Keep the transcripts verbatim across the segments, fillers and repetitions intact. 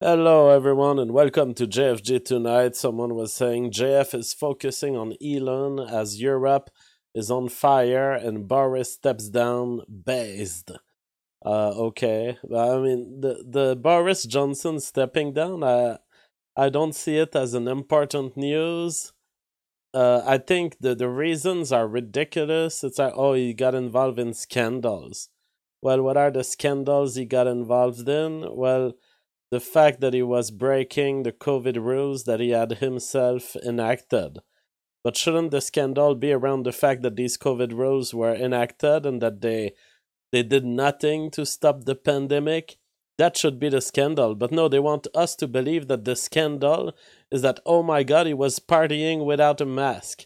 Hello, everyone, and welcome to J F G tonight. Someone was saying J F is focusing on Elon as Europe is on fire and Boris steps down based. Uh, okay, I mean the the Boris Johnson stepping down. I I don't see it as an important news. Uh, I think the the reasons are ridiculous. It's like, oh, he got involved in scandals. Well, what are the scandals he got involved in? Well, the fact that he was breaking the COVID rules that he had himself enacted. But shouldn't the scandal be around the fact that these COVID rules were enacted and that they they did nothing to stop the pandemic? That should be the scandal. But no, they want us to believe that the scandal is that, oh my god, he was partying without a mask.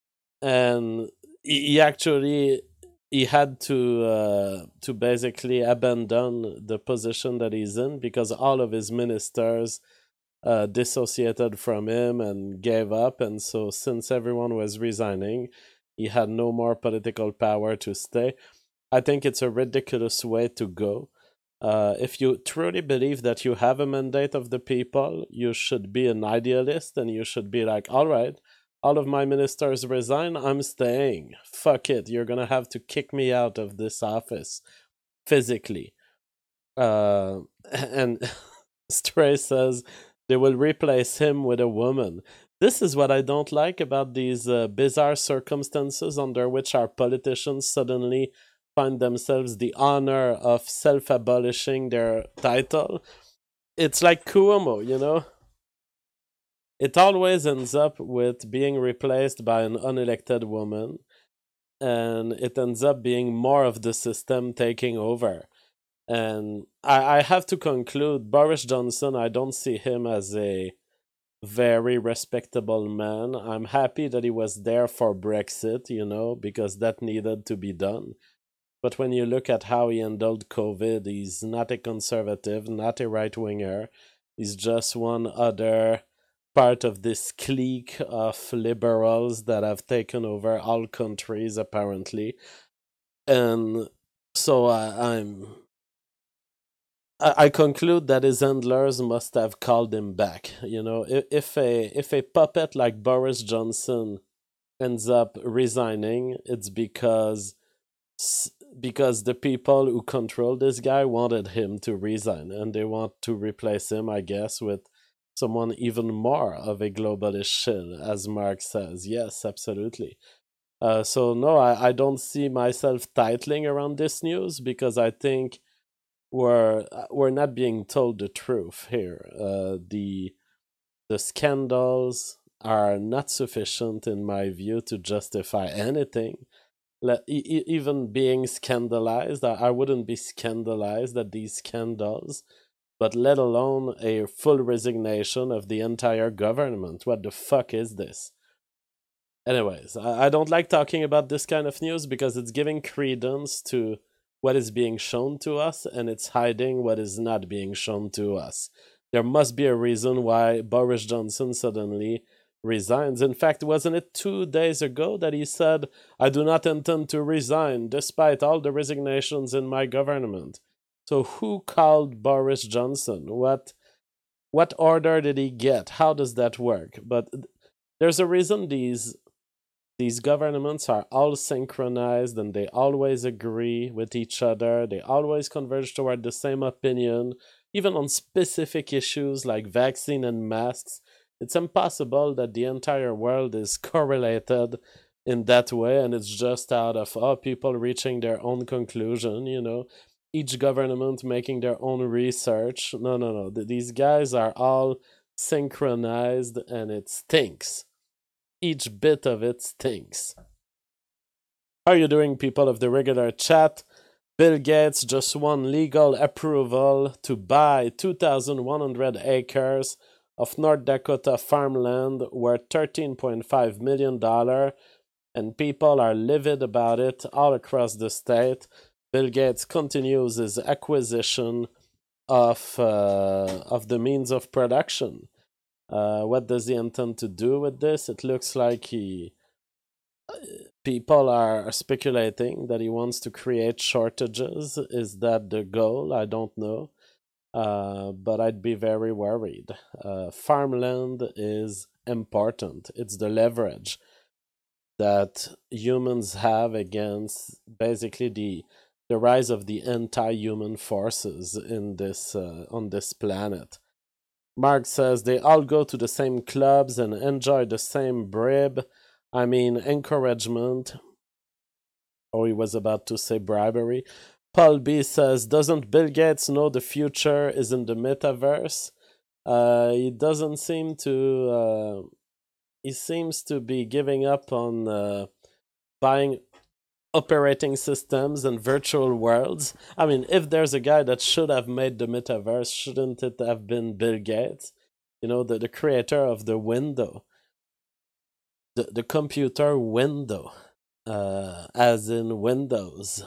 And he he actually he had to uh, to basically abandon the position that he's in because all of his ministers uh, dissociated from him and gave up. And so, since everyone was resigning, he had no more political power to stay. I think it's a ridiculous way to go. Uh, if you truly believe that you have a mandate of the people, you should be an idealist and you should be like, all right, all of my ministers resign, I'm staying. Fuck it, you're gonna have to kick me out of this office physically. Uh, and Stray says they will replace him with a woman. This is what I don't like about these uh, bizarre circumstances under which our politicians suddenly find themselves the honor of self abolishing their title. It's like Cuomo, you know? It always ends up with being replaced by an unelected woman, and it ends up being more of the system taking over. And I, I have to conclude Boris Johnson, I don't see him as a very respectable man. I'm happy that he was there for Brexit, you know, because that needed to be done. But when you look at how he handled COVID, he's not a conservative, not a right winger. He's just one other part of this clique of liberals that have taken over all countries, apparently. And so I, I'm I I conclude that his handlers must have called him back. You know, if, if a if a puppet like Boris Johnson ends up resigning, it's because because the people who control this guy wanted him to resign, and they want to replace him, I guess, with someone even more of a globalist shill, as Mark says. Yes, absolutely. Uh, so no, I, I don't see myself titling around this news because I think we're uh, we're not being told the truth here. Uh, the the scandals are not sufficient, in my view, to justify anything. Let, e- e- even being scandalized, I, I wouldn't be scandalized at these scandals, but let alone a full resignation of the entire government. What the fuck is this? Anyways, I, I don't like talking about this kind of news because it's giving credence to what is being shown to us and it's hiding what is not being shown to us. There must be a reason why Boris Johnson suddenly resigns. In fact, wasn't it two days ago that he said, I do not intend to resign despite all the resignations in my government? So who called Boris Johnson? What what order did he get? How does that work? But there's a reason these these governments are all synchronized and they always agree with each other. They always converge toward the same opinion, even on specific issues like vaccine and masks. It's impossible that the entire world is correlated in that way and it's just out of oh, people reaching their own conclusion, you know, each government making their own research. No, no, no. These guys are all synchronized and it stinks. Each bit of it stinks. How are you doing, people of the regular chat? Bill Gates just won legal approval to buy two thousand one hundred acres of North Dakota farmland worth thirteen point five million dollars, and people are livid about it all across the state. Bill Gates continues his acquisition of, uh, of the means of production. Uh, what does he intend to do with this? It looks like he people are speculating that he wants to create shortages. Is that the goal? I don't know. uh, but I'd be very worried. Uh, farmland is important. It's the leverage that humans have against basically the the rise of the anti-human forces in this uh, on this planet. Mark says they all go to the same clubs and enjoy the same brib. I mean, encouragement. Or he was about to say bribery. Paul B says, doesn't Bill Gates know the future is in the metaverse? Uh, he doesn't seem to. Uh, he seems to be giving up on uh, buying operating systems and virtual worlds. I mean, if there's a guy that should have made the metaverse, shouldn't it have been Bill Gates? You know, the, the creator of the window, the, the computer window, uh, as in Windows.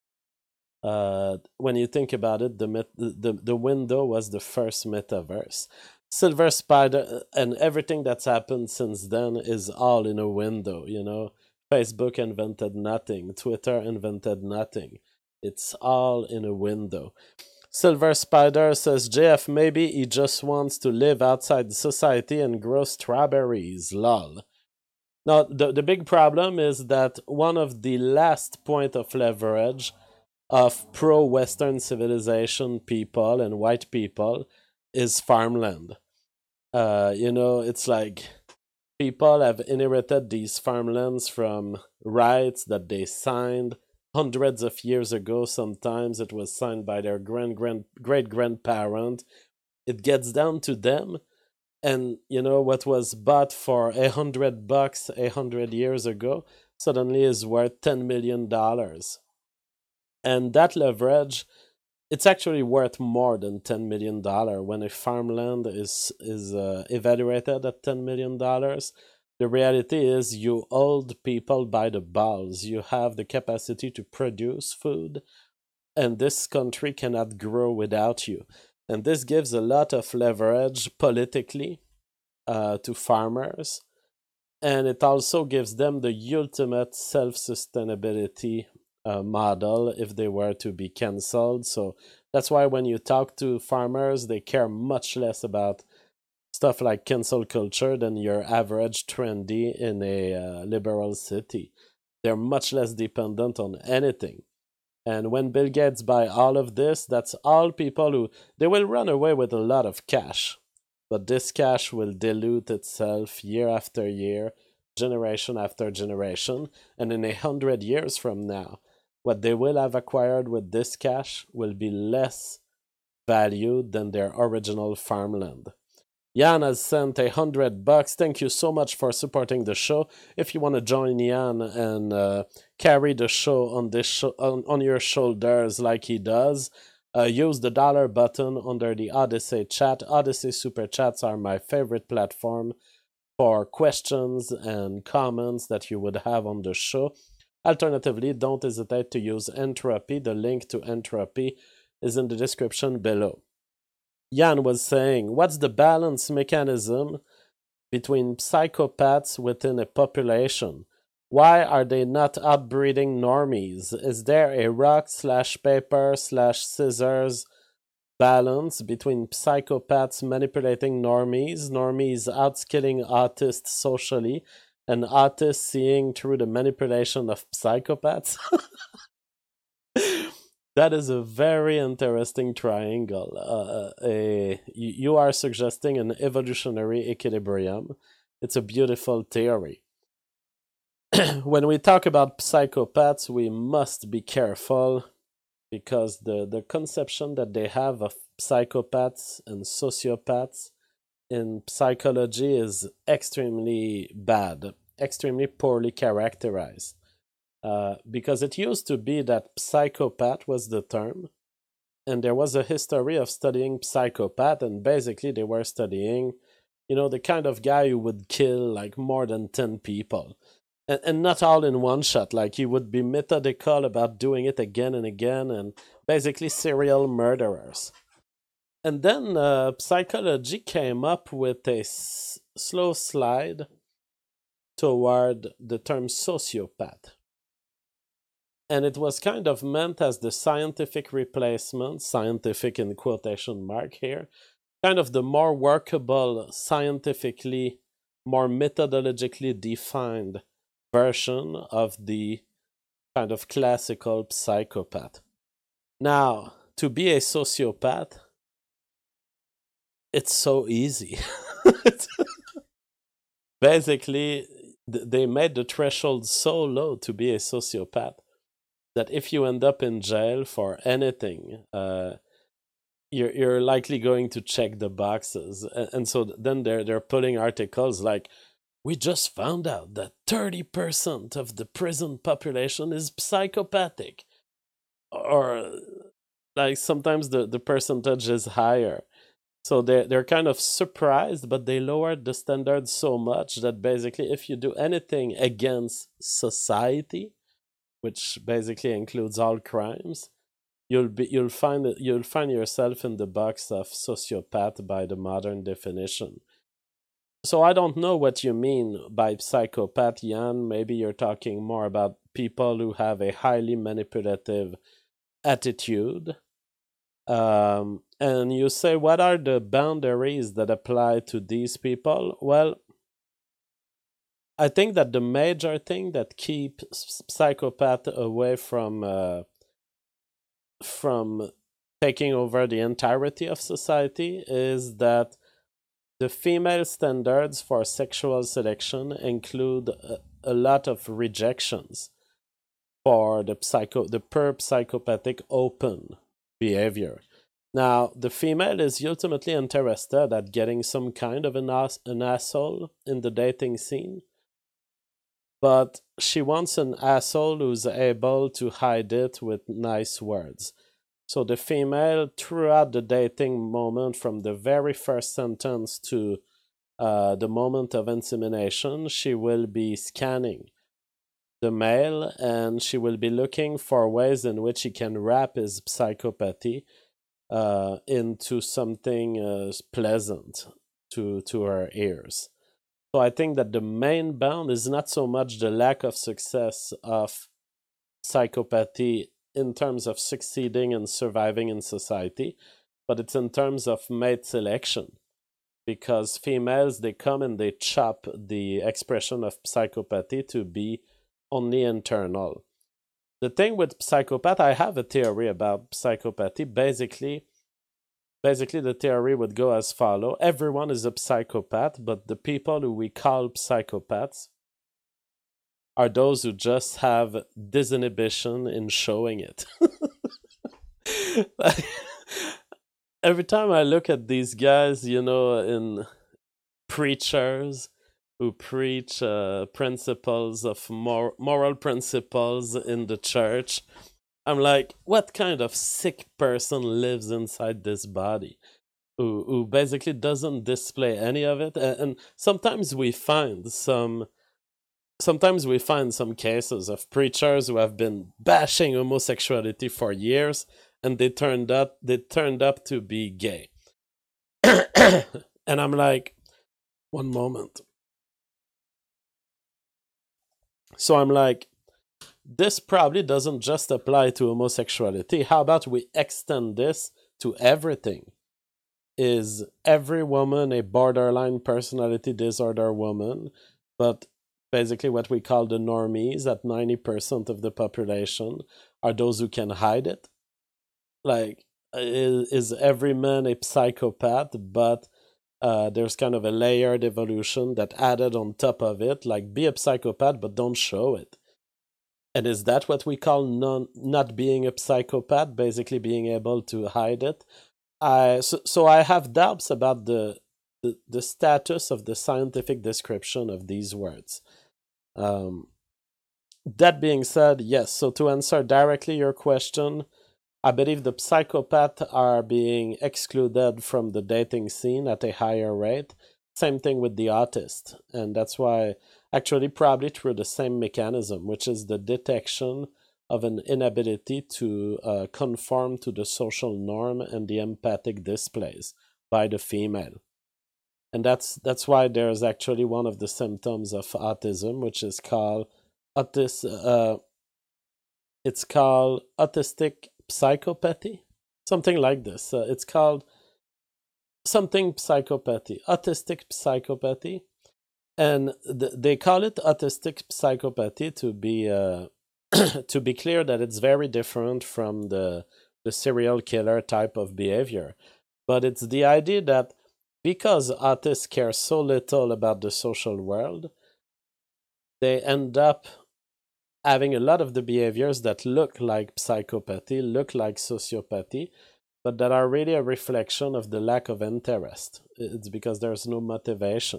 Uh, when you think about it, the, met- the the window was the first metaverse. Silver Spider and everything that's happened since then is all in a window, you know. Facebook invented nothing, Twitter invented nothing. It's all in a window. Silver Spider says J F maybe he just wants to live outside society and grow strawberries, lol. Now, the, the big problem is that one of the last point of leverage of pro Western civilization people and white people is farmland. Uh, you know, it's like people have inherited these farmlands from rights that they signed hundreds of years ago. Sometimes it was signed by their grand grand great grandparent. It gets down to them, and you know what was bought for a hundred bucks a hundred years ago suddenly is worth ten million dollars, and that leverage, it's actually worth more than ten million dollars when a farmland is is uh, evaluated at ten million dollars. The reality is you hold people by the balls. You have the capacity to produce food, and this country cannot grow without you. And this gives a lot of leverage politically uh, to farmers, and it also gives them the ultimate self-sustainability uh, model if they were to be cancelled. So that's why when you talk to farmers, they care much less about stuff like cancel culture than your average trendy in a uh, liberal city. They're much less dependent on anything. And when Bill Gates buy all of this, that's all people who they will run away with a lot of cash. But this cash will dilute itself year after year, generation after generation, and in a hundred years from now, what they will have acquired with this cash will be less valued than their original farmland. Jan has sent a hundred bucks. Thank you so much for supporting the show. If you want to join Jan and uh, carry the show on this sho- on, on your shoulders like he does, uh, use the dollar button under the Odyssey chat. Odyssey super chats are my favorite platform for questions and comments that you would have on the show. Alternatively, don't hesitate to use Entropy. The link to Entropy is in the description below. Jan was saying, what's the balance mechanism between psychopaths within a population? Why are they not outbreeding normies? Is there a rock slash paper slash scissors balance between psychopaths manipulating normies, normies outskilling autists socially, and autists seeing through the manipulation of psychopaths? That is a very interesting triangle. Uh, a, you are suggesting an evolutionary equilibrium. It's a beautiful theory. When we talk about psychopaths, we must be careful because the, the conception that they have of psychopaths and sociopaths in psychology is extremely bad, extremely poorly characterized. Uh, because it used to be that psychopath was the term, and there was a history of studying psychopath, and basically they were studying, you know, the kind of guy who would kill like more than ten people. And, and not all in one shot, like he would be methodical about doing it again and again, and basically serial murderers. And then uh, psychology came up with a s- slow slide toward the term sociopath. and it was kind of meant as the scientific replacement, scientific in quotation mark here, kind of the more workable, scientifically, more methodologically defined version of the kind of classical psychopath. Now, to be a sociopath, it's so easy. Basically, they made the threshold so low to be a sociopath that if you end up in jail for anything, uh, you're you're likely going to check the boxes, and, and so then they're they're putting articles like, "We just found out that thirty percent of the prison population is psychopathic," or like sometimes the the percentage is higher. So they're, they're kind of surprised, but they lowered the standards so much that basically if you do anything against society, which basically includes all crimes, you'll be you'll find it, you'll find yourself in the box of sociopath by the modern definition. So I don't know what you mean by psychopath, Jan. Maybe you're talking more about people who have a highly manipulative attitude. Um, and you say, what are the boundaries that apply to these people? Well, I think that the major thing that keeps psychopath away from uh, from taking over the entirety of society is that the female standards for sexual selection include a, a lot of rejections for the psycho the per psychopathic open behavior. Now, the female is ultimately interested at getting some kind of an, ass- an asshole in the dating scene, but she wants an asshole who's able to hide it with nice words. So the female, throughout the dating moment, from the very first sentence to uh, the moment of insemination, she will be scanning the male and she will be looking for ways in which he can wrap his psychopathy uh, into something uh, pleasant to to her ears. So I think that the main bound is not so much the lack of success of psychopathy in terms of succeeding and surviving in society, but it's in terms of mate selection. Because females, they come and they chop the expression of psychopathy to be only internal. The thing with psychopath, I have a theory about psychopathy. Basically, basically the theory would go as follow: everyone is a psychopath, but the people who we call psychopaths are those who just have disinhibition in showing it. Like, every time I look at these guys, you know, in preachers who preach uh, principles of mor- moral principles in the church, I'm like, what kind of sick person lives inside this body? Who, who basically doesn't display any of it. And, and sometimes we find some sometimes we find some cases of preachers who have been bashing homosexuality for years and they turned up they turned up to be gay. And I'm like, one moment. So I'm like, this probably doesn't just apply to homosexuality. How about we extend this to everything? Is every woman a borderline personality disorder woman? But basically, what we call the normies, at ninety percent of the population, are those who can hide it. Like, is, is every man a psychopath? But uh, there's kind of a layered evolution that added on top of it, like be a psychopath, but don't show it. And is that what we call non not being a psychopath? Basically, being able to hide it. I so, so I have doubts about the, the the status of the scientific description of these words. Um, that being said, yes. So to answer directly your question, I believe the psychopaths are being excluded from the dating scene at a higher rate. Same thing with the autist, and that's why actually probably through the same mechanism, which is the detection of an inability to uh, conform to the social norm and the empathic displays by the female. And that's that's why there's actually one of the symptoms of autism, which is called autis, uh, It's called autistic psychopathy, something like this. Uh, it's called something psychopathy, autistic psychopathy, and th- they call it autistic psychopathy to be uh, to be clear that it's very different from the the serial killer type of behavior. But it's the idea that because autists care so little about the social world, they end up having a lot of the behaviors that look like psychopathy, look like sociopathy, but that are really a reflection of the lack of interest. It's because there's no motivation.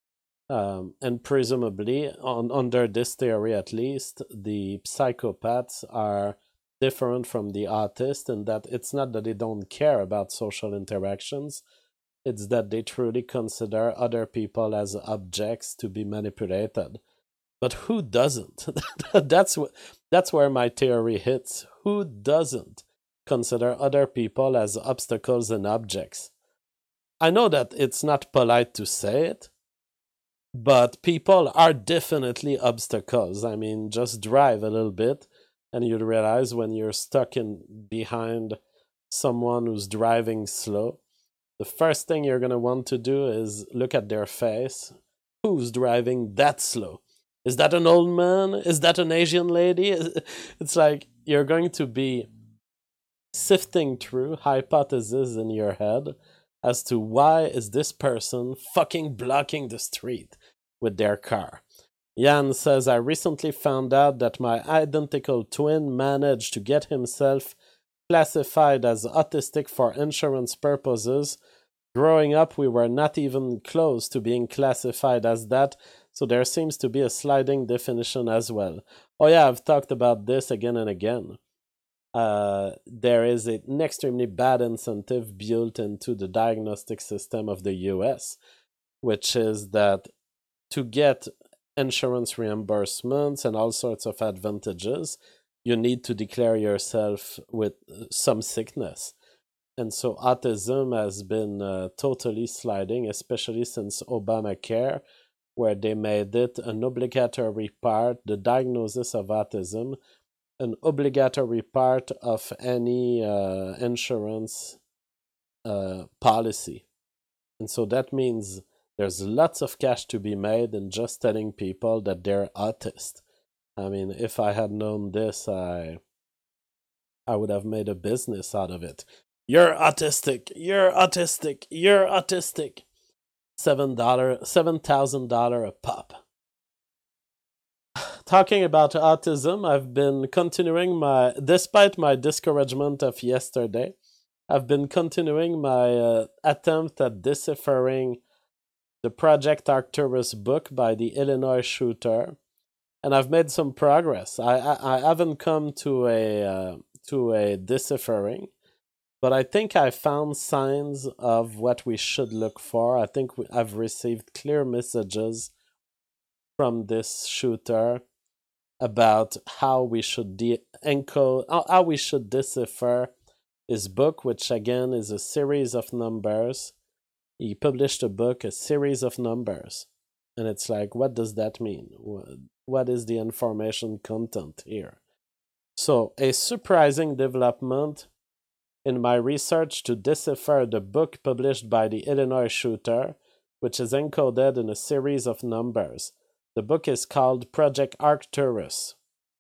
Um, and presumably, on, under this theory at least, the psychopaths are different from the autists in that it's not that they don't care about social interactions, it's that they truly consider other people as objects to be manipulated. But who doesn't? that's wh- that's where my theory hits. Who doesn't consider other people as obstacles and objects? I know that it's not polite to say it, but people are definitely obstacles. I mean, just drive a little bit and you realize when you're stuck in behind someone who's driving slow, the first thing you're going to want to do is look at their face. Who's driving that slow? Is that an old man? Is that an Asian lady? It's like you're going to be sifting through hypotheses in your head as to why is this person fucking blocking the street with their car. Jan says, I recently found out that my identical twin managed to get himself classified as autistic for insurance purposes. Growing up, we were not even close to being classified as that, so there seems to be a sliding definition as well. Oh yeah, I've talked about this again and again. Uh, there is an extremely bad incentive built into the diagnostic system of the U S, which is that to get insurance reimbursements and all sorts of advantages, you need to declare yourself with some sickness. And so autism has been uh, totally sliding, especially since Obamacare, where they made it an obligatory part, the diagnosis of autism, an obligatory part of any uh, insurance uh, policy. And so that means there's lots of cash to be made in just telling people that they're autist. I mean, if I had known this, I I would have made a business out of it. You're autistic. You're autistic. You're autistic. Seven dollar, seven thousand dollar a pop. Talking about autism, I've been continuing my, despite my discouragement of yesterday, I've been continuing my uh, attempt at deciphering the Project Arcturus book by the Illinois shooter, and I've made some progress. I I, I haven't come to a uh, to a deciphering, but I think I found signs of what we should look for. I think we, I've received clear messages from this shooter about how we should de- encode, how we should decipher his book, which again is a series of numbers. He published a book, a series of numbers, and it's like, what does that mean? What is the information content here? So, a surprising development in my research to decipher the book published by the Illinois shooter, which is encoded in a series of numbers. The book is called Project Arcturus.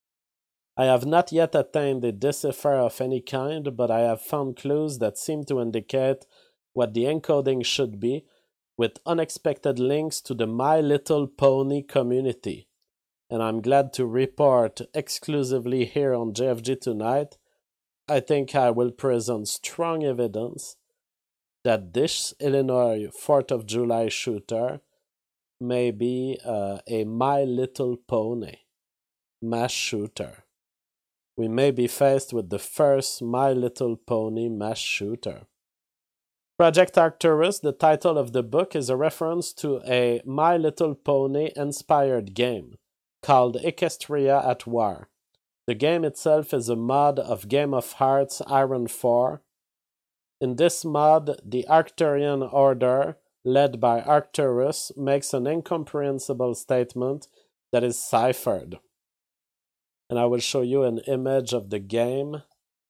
I have not yet attained a decipher of any kind, but I have found clues that seem to indicate what the encoding should be, with unexpected links to the My Little Pony community. And I'm glad to report exclusively here on J F G Tonight, I think I will present strong evidence that this Illinois fourth of July shooter may be uh, a My Little Pony mass shooter. We may be faced with the first My Little Pony mass shooter. Project Arcturus, the title of the book, is a reference to a My Little Pony inspired game called Equestria at War. The game itself is a mod of Game of Hearts Iron four. In this mod, the Arcturian Order, led by Arcturus, makes an incomprehensible statement that is ciphered. and I will show you an image of the game.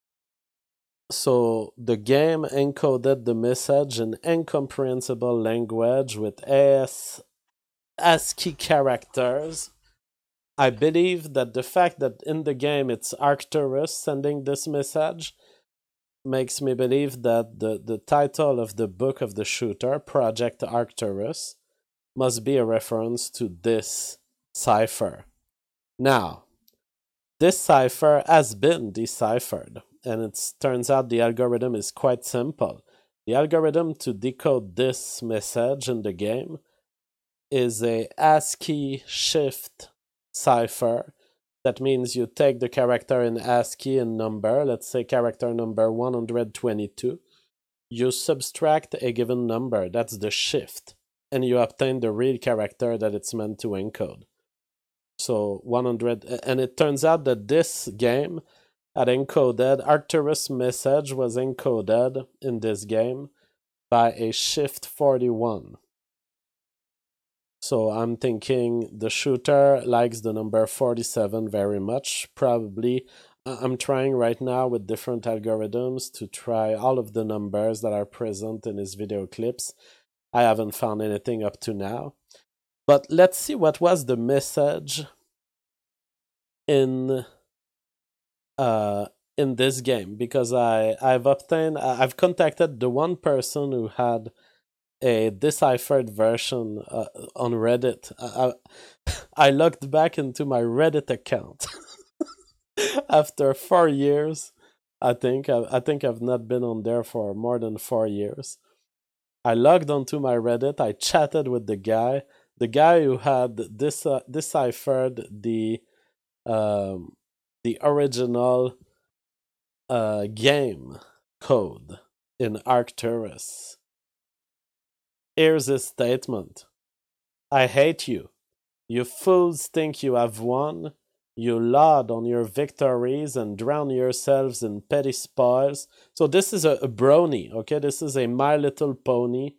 So the game encoded the message in incomprehensible language with AS, ASCII characters. I believe that the fact that in the game it's Arcturus sending this message makes me believe that the, the title of the book of the shooter, Project Arcturus, must be a reference to this cipher. Now, this cipher has been deciphered, and it turns out the algorithm is quite simple. The algorithm to decode this message in the game is a ASCII shift cipher. That means you take the character in ASCII and number, let's say character number one hundred twenty-two, you subtract a given number, that's the shift, and you obtain the real character that it's meant to encode. So one hundred, and it turns out that this game had encoded, Arcturus' message was encoded in this game by a shift forty-one. So I'm thinking the shooter likes the number forty-seven very much. Probably, I'm trying right now with different algorithms to try all of the numbers that are present in his video clips. I haven't found anything up to now. But let's see what was the message in uh, in this game, because I, I've obtained, I've contacted the one person who had a deciphered version uh, on Reddit. I, I looked back into my Reddit account after four years. I think I, I think I've not been on there for more than four years. I logged onto my Reddit. I chatted with the guy, the guy who had this uh, deciphered the um, the original uh, game code in Arcturus. Here's his statement. I hate you. You fools think you have won. You laud on your victories and drown yourselves in petty spoils. So this is a, a brony, okay? This is a My Little Pony.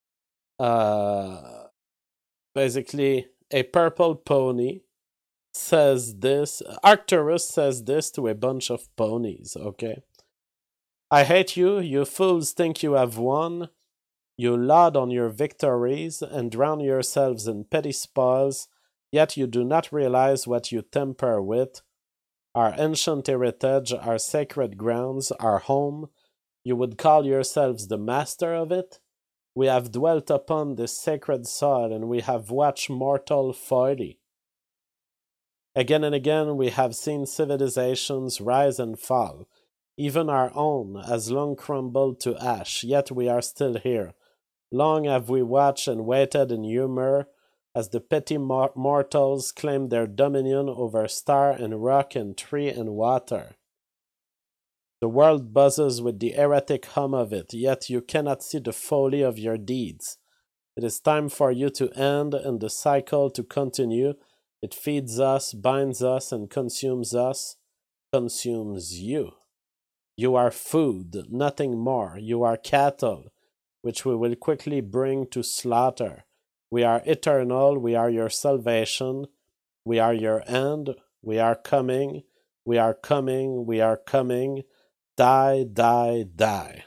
Uh, basically, a purple pony says this. Arcturus says this to a bunch of ponies, okay? I hate you. You fools think you have won. You laud on your victories and drown yourselves in petty spoils, yet you do not realize what you tamper with. Our ancient heritage, our sacred grounds, our home, you would call yourselves the master of it? We have dwelt upon this sacred soil, and we have watched mortal folly. Again and again we have seen civilizations rise and fall. Even our own has long crumbled to ash, yet we are still here. Long have we watched and waited in humor as the petty mor- mortals claim their dominion over star and rock and tree and water. The world buzzes with the erratic hum of it, yet you cannot see the folly of your deeds. It is time for you to end and the cycle to continue. It feeds us, binds us, and consumes us, consumes you. You are food, nothing more. You are cattle, which we will quickly bring to slaughter. We are eternal, we are your salvation, we are your end, we are coming, we are coming, we are coming, die, die, die.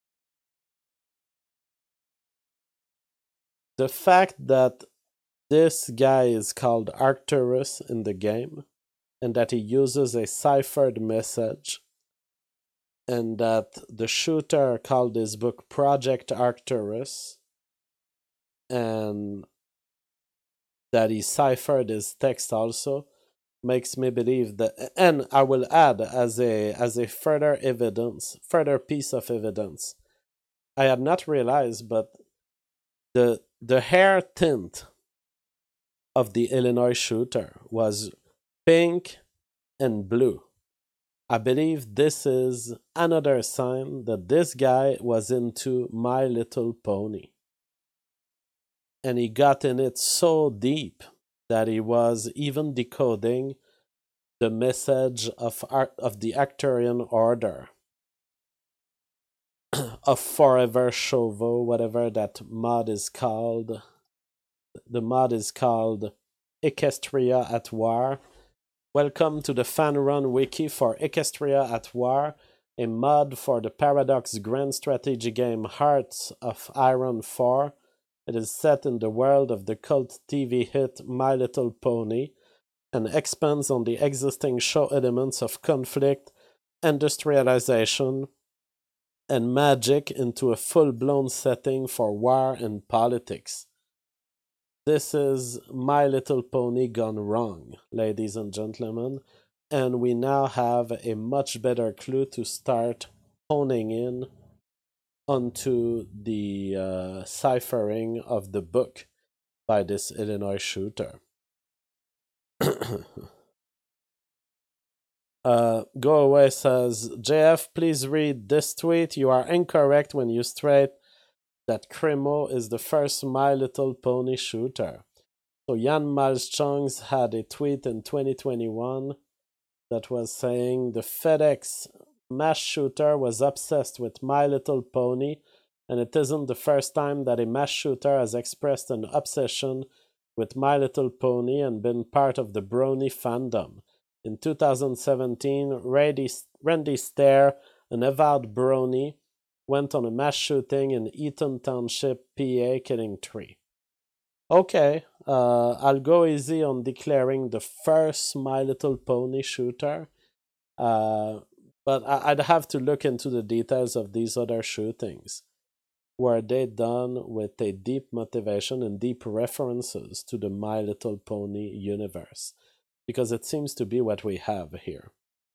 The fact that this guy is called Arcturus in the game, and that he uses a ciphered message, and that the shooter called his book Project Arcturus, and that he ciphered his text also, makes me believe that. And I will add as a as a further evidence, further piece of evidence, I had not realized, but the the hair tint of the Illinois shooter was pink and blue. I believe this is another sign that this guy was into My Little Pony. And he got in it so deep that he was even decoding the message of art, of the Arcturian order, of Forever Chauveau, whatever that mod is called. The mod is called Equestria at War. Welcome to the fan-run wiki for Equestria at War, a mod for the Paradox grand strategy game Hearts of Iron four. It is set in the world of the cult T V hit My Little Pony, and expands on the existing show elements of conflict, industrialization, and magic into a full-blown setting for war and politics. This is My Little Pony gone wrong, ladies and gentlemen, and we now have a much better clue to start honing in onto the uh, ciphering of the book by this Illinois shooter. uh, Go Away says, J F, please read this tweet. You are incorrect when you state that Cremo is the first My Little Pony shooter. So Jan Malchungs had a tweet in twenty twenty-one that was saying the FedEx mass shooter was obsessed with My Little Pony, and it isn't the first time that a mass shooter has expressed an obsession with My Little Pony and been part of the Brony fandom. In two thousand seventeen, Randy, Randy Stair, an avowed Brony, went on a mass shooting in Eaton Township, P A, killing three. Okay, uh, I'll go easy on declaring the first My Little Pony shooter, uh, but I- I'd have to look into the details of these other shootings. Were they done with a deep motivation and deep references to the My Little Pony universe? Because it seems to be what we have here.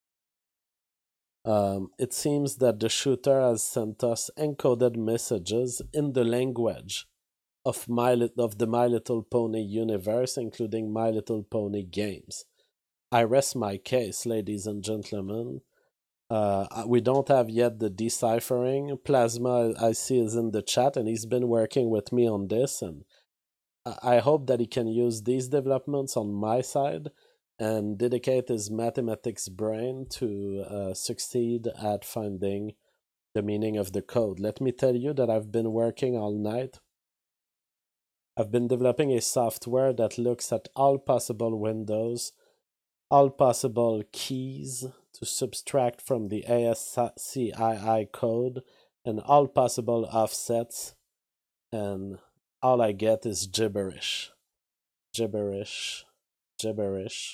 Um, it seems that the shooter has sent us encoded messages in the language of my of the My Little Pony universe, including My Little Pony games. I rest my case, ladies and gentlemen. Uh, we don't have yet the deciphering. Plasma, I see, is in the chat, and he's been working with me on this, and I hope that he can use these developments on my side and dedicate his mathematics brain to uh, succeed at finding the meaning of the code. Let me tell you that I've been working all night. I've been developing a software that looks at all possible windows, all possible keys to subtract from the A S C I I code, and all possible offsets, and all I get is gibberish. Gibberish. Gibberish.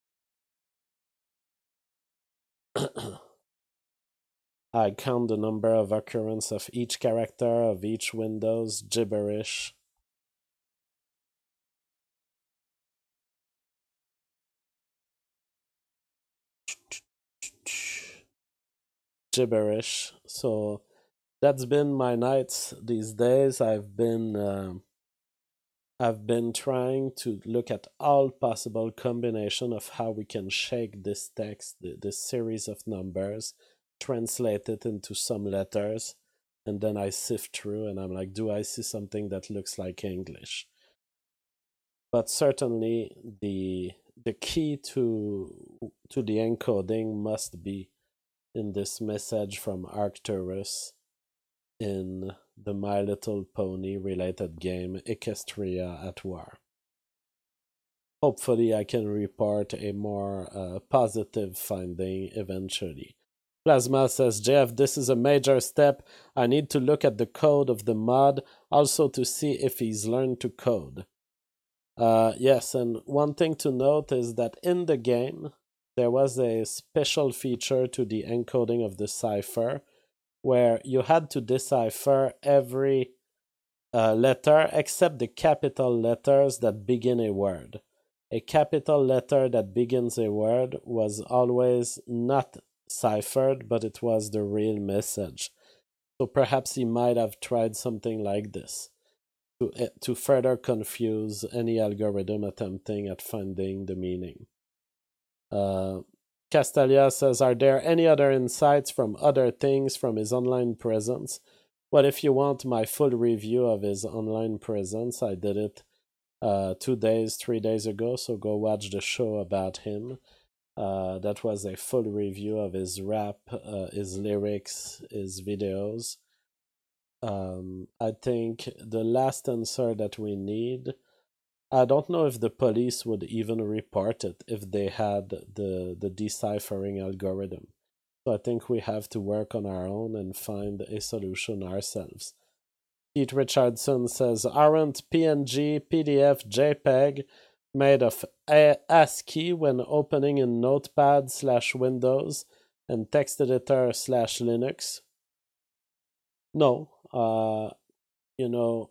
I count the number of occurrence of each character of each Windows. Gibberish. Gibberish. So that's been my nights these days. I've been uh, I've been trying to look at all possible combination of how we can shake this text, this series of numbers, translate it into some letters, and then I sift through and I'm like, do I see something that looks like English? But certainly the the key to to the encoding must be in this message from Arcturus in the My Little Pony related game Equestria at War. Hopefully I can report a more uh, positive finding eventually. Plasma says, Jeff, this is a major step. I need to look at the code of the mod also to see if he's learned to code. Uh, yes, and one thing to note is that in the game, there was a special feature to the encoding of the cipher where you had to decipher every uh, letter except the capital letters that begin a word. A capital letter that begins a word was always not ciphered, but it was the real message. So perhaps he might have tried something like this to, uh, to further confuse any algorithm attempting at finding the meaning. Uh, Castalia says, are there any other insights from other things from his online presence? Well, if you want my full review of his online presence, I did it uh, two days, three days ago, so go watch the show about him. Uh, that was a full review of his rap, uh, his lyrics, his videos. Um, I think the last answer that we need I don't know if the police would even report it if they had the the deciphering algorithm. So I think we have to work on our own and find a solution ourselves. Pete Richardson says, aren't P N G, P D F, JPEG made of ASCII when opening in Notepad slash Windows and text editor slash Linux? No. Uh, you know,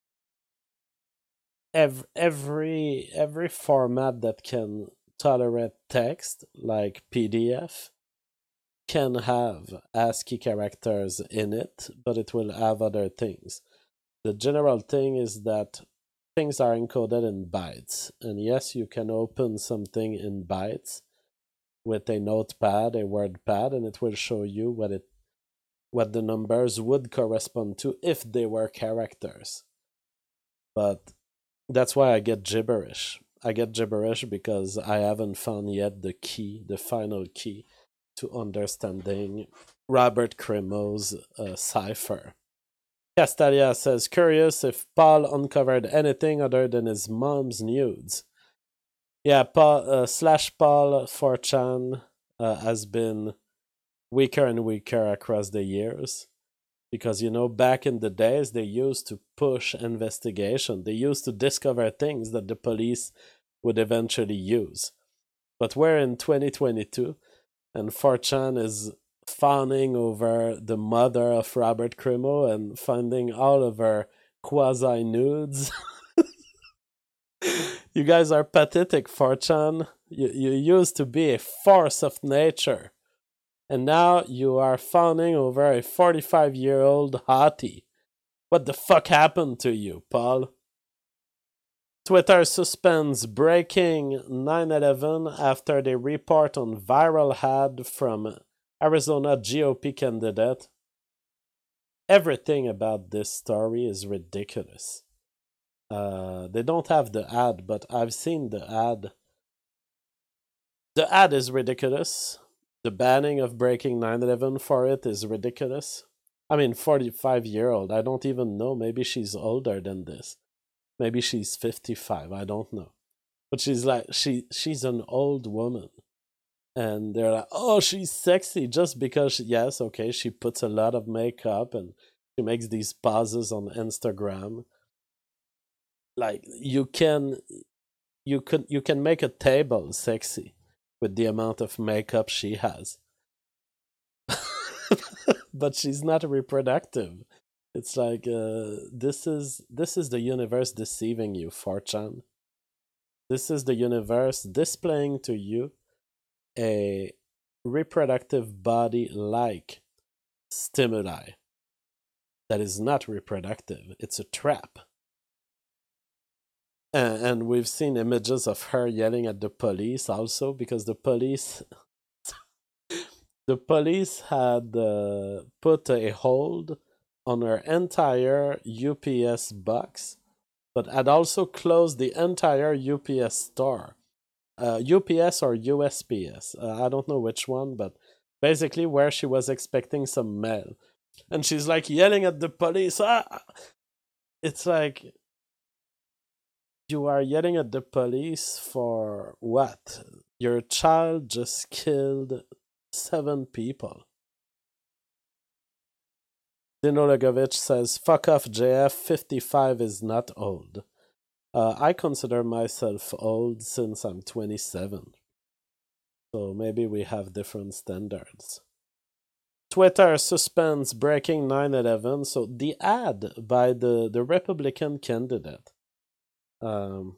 every, every every format that can tolerate text, like P D F, can have ASCII characters in it, but it will have other things. The general thing is that things are encoded in bytes. And yes, you can open something in bytes with a notepad, a wordpad, and it will show you what it what the numbers would correspond to if they were characters. But that's why I get gibberish. I get gibberish because I haven't found yet the key, the final key to understanding Robert Cremeau's uh, cipher. Castalia says, curious if Paul uncovered anything other than his mom's nudes. Yeah, Paul, uh, slash Paul four chan uh, has been weaker and weaker across the years. Because, you know, back in the days, they used to push investigation. They used to discover things that the police would eventually use. But we're in twenty twenty-two, and four chan is fawning over the mother of Robert Cremo and finding all of her quasi nudes. You guys are pathetic, four chan. You, you used to be a force of nature. And now you are fawning over a forty-five year old hottie. What the fuck happened to you, Paul? Twitter suspends breaking nine eleven after they report on viral ad from Arizona G O P candidate. Everything about this story is ridiculous. Uh, they don't have the ad, but I've seen the ad. The ad is ridiculous. The banning of breaking nine eleven for it is ridiculous. I mean, forty-five year old. I don't even know. Maybe she's older than this. Maybe she's fifty-five. I don't know. But she's like, she she's an old woman. And they're like, oh, she's sexy just because, she, yes, okay, she puts a lot of makeup and she makes these pauses on Instagram. Like, you can, you can, you can make a table sexy with the amount of makeup she has. But she's not reproductive. It's like uh, this is this is the universe deceiving you, four chan. This is the universe displaying to you a reproductive body like stimuli that is not reproductive. It's a trap. And, and we've seen images of her yelling at the police also because the police the police had uh, put a hold on her entire U P S box, but had also closed the entire U P S store. Uh, U P S or U S P S. Uh, I don't know which one, but basically where she was expecting some mail. And she's like yelling at the police. Ah! It's like, you are yelling at the police for what? Your child just killed seven people. Dino Legovich says, fuck off, J F. fifty-five is not old. Uh, I consider myself old since I'm twenty-seven. So maybe we have different standards. Twitter suspends breaking nine eleven. So the ad by the, the Republican candidate um,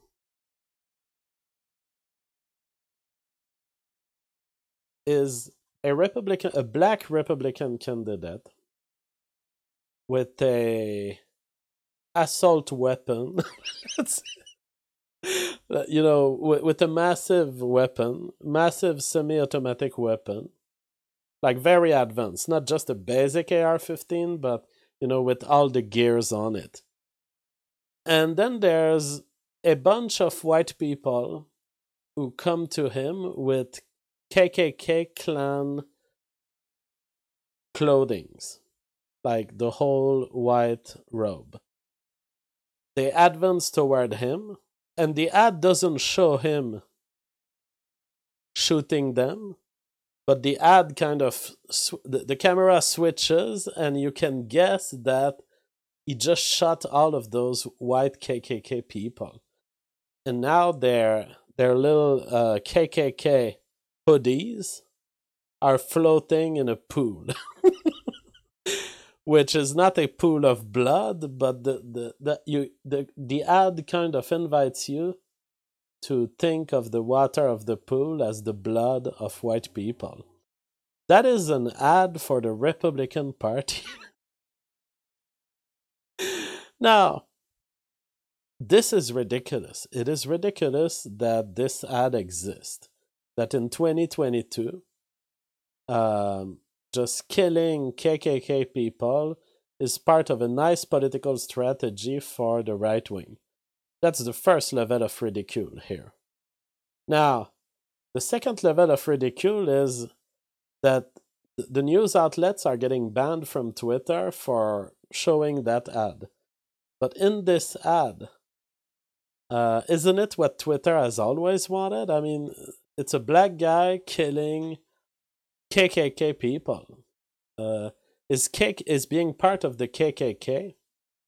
is a Republican, a black Republican candidate with a assault weapon. You know, with, with a massive weapon, massive semi-automatic weapon, like very advanced, not just a basic A R fifteen, but you know, with all the gears on it. And then there's a bunch of white people who come to him with K K K clan clothings, like the whole white robe. They advance toward him, and the ad doesn't show him shooting them, but the ad kind of sw- the, the camera switches, and you can guess that he just shot all of those white K K K people, and now their their little uh, K K K hoodies are floating in a pool. Which is not a pool of blood, but the the, the you the, the ad kind of invites you to think of the water of the pool as the blood of white people. That is an ad for the Republican Party. Now, this is ridiculous. It is ridiculous that this ad exists. That in twenty twenty-two, um, just killing K K K people is part of a nice political strategy for the right wing. That's the first level of ridicule here. Now, the second level of ridicule is that the news outlets are getting banned from Twitter for showing that ad. But in this ad, uh, isn't it what Twitter has always wanted? I mean, it's a black guy killing K K K people. Uh, is K- is being part of the K K K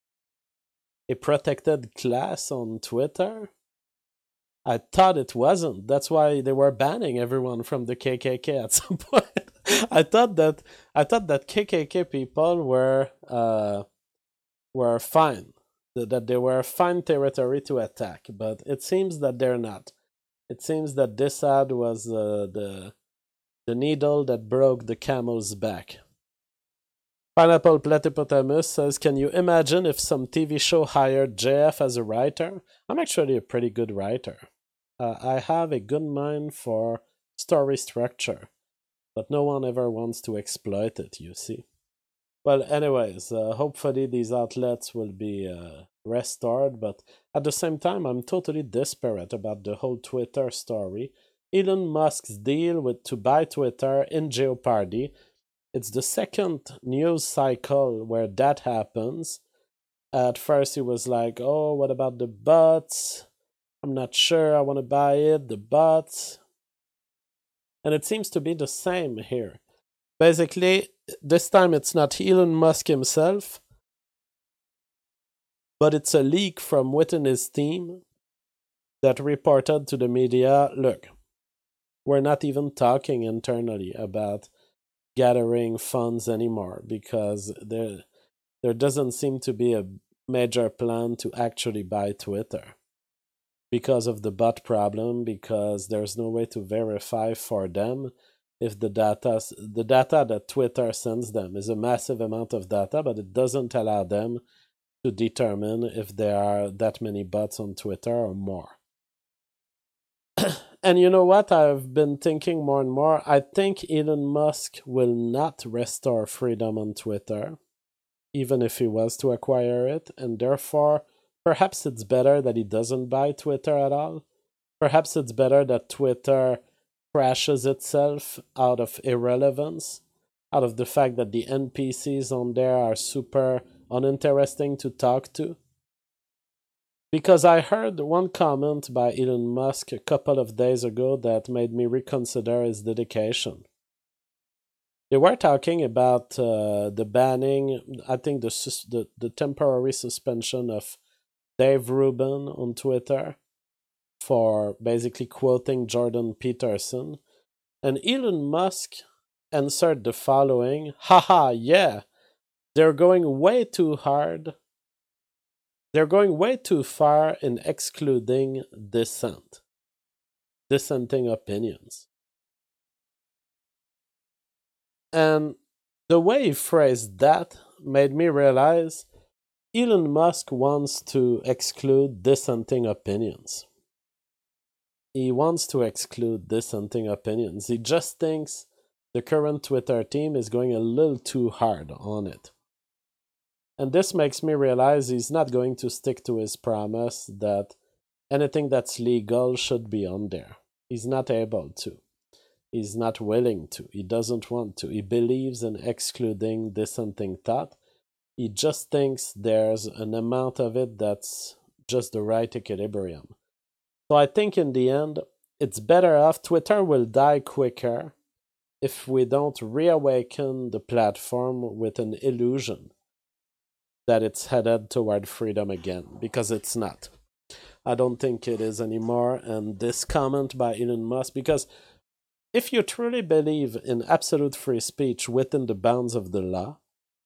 a protected class on Twitter? I thought it wasn't. That's why they were banning everyone from the K K K at some point. I thought that I thought that K K K people were uh, were fine, that they were fine territory to attack, but it seems that they're not. It seems that this ad was uh, the the needle that broke the camel's back. Pineapple Platypotamus says, "Can you imagine if some T V show hired J F as a writer? I'm actually a pretty good writer. Uh, I have a good mind for story structure, but no one ever wants to exploit it, you see." Well, anyways, uh, hopefully these outlets will be uh, restored, but at the same time, I'm totally desperate about the whole Twitter story. Elon Musk's deal with to buy Twitter in jeopardy. It's the second news cycle where that happens. At first, he was like, "Oh, what about the bots? I'm not sure I want to buy it, the bots." And it seems to be the same here. Basically, this time it's not Elon Musk himself, but it's a leak from within his team that reported to the media, "Look, we're not even talking internally about gathering funds anymore because there, there doesn't seem to be a major plan to actually buy Twitter because of the bot problem, because there's no way to verify for them if the data the data that Twitter sends them is a massive amount of data, but it doesn't allow them to determine if there are that many bots on Twitter or more." And you know what? I've been thinking more and more. I think Elon Musk will not restore freedom on Twitter, even if he was to acquire it, and therefore, perhaps it's better that he doesn't buy Twitter at all. Perhaps it's better that Twitter crashes itself out of irrelevance, out of the fact that the N P Cs on there are super uninteresting to talk to. Because I heard one comment by Elon Musk a couple of days ago that made me reconsider his dedication. They were talking about uh, the banning, I think the, sus- the the temporary suspension of Dave Rubin on Twitter for basically quoting Jordan Peterson. And Elon Musk answered the following: "Haha, yeah, they're going way too hard. They're going way too far in excluding dissent, dissenting opinions." And the way he phrased that made me realize Elon Musk wants to exclude dissenting opinions. He wants to exclude dissenting opinions. He just thinks the current Twitter team is going a little too hard on it. And this makes me realize he's not going to stick to his promise that anything that's legal should be on there. He's not able to. He's not willing to. He doesn't want to. He believes in excluding dissenting thought. He just thinks there's an amount of it that's just the right equilibrium. So I think in the end, it's better off. Twitter will die quicker if we don't reawaken the platform with an illusion that it's headed toward freedom again, because it's not. I don't think it is anymore. And this comment by Elon Musk, because if you truly believe in absolute free speech within the bounds of the law,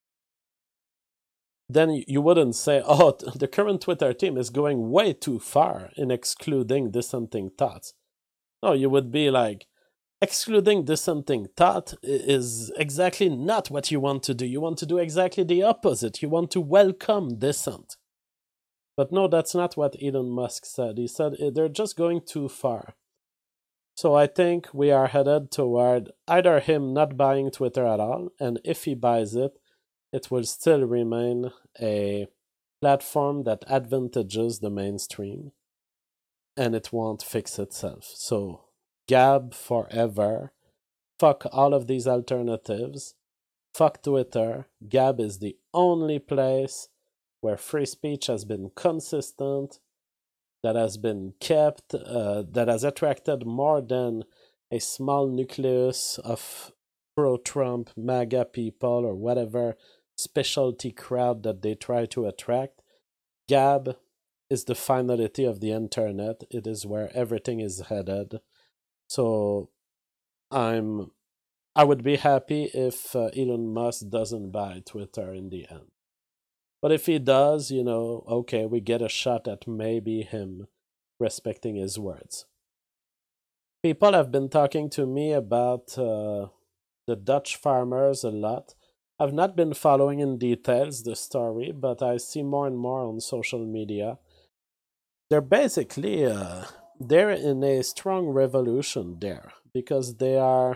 then you wouldn't say, oh, the current Twitter team is going way too far in excluding dissenting thoughts. No, you would be like, excluding dissenting thought is exactly not what you want to do. You want to do exactly the opposite. You want to welcome dissent. But no, that's not what Elon Musk said. He said they're just going too far. So I think we are headed toward either him not buying Twitter at all, and if he buys it, it will still remain a platform that advantages the mainstream, and it won't fix itself. So Gab forever. Fuck all of these alternatives. Fuck Twitter. Gab is the only place where free speech has been consistent, that has been kept, uh, that has attracted more than a small nucleus of pro-Trump, MAGA people, or whatever specialty crowd that they try to attract. Gab is the finality of the internet. It is where everything is headed. So I'm I would be happy if uh, Elon Musk doesn't buy Twitter in the end. But if he does, you know, okay, we get a shot at maybe him respecting his words. People have been talking to me about uh, the Dutch farmers a lot. I've not been following in details the story, but I see more and more on social media. They're basically uh, they're in a strong revolution there because they are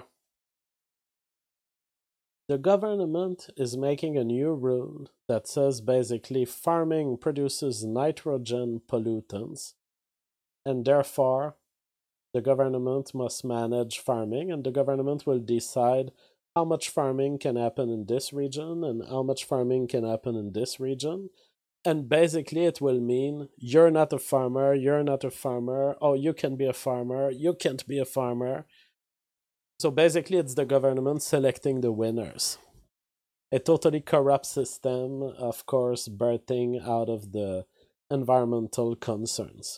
the government is making a new rule that says basically farming produces nitrogen pollutants, and therefore the government must manage farming, and the government will decide how much farming can happen in this region and how much farming can happen in this region. And basically, it will mean you're not a farmer, you're not a farmer, oh, you can be a farmer, you can't be a farmer. So basically, it's the government selecting the winners. A totally corrupt system, of course, birthing out of the environmental concerns.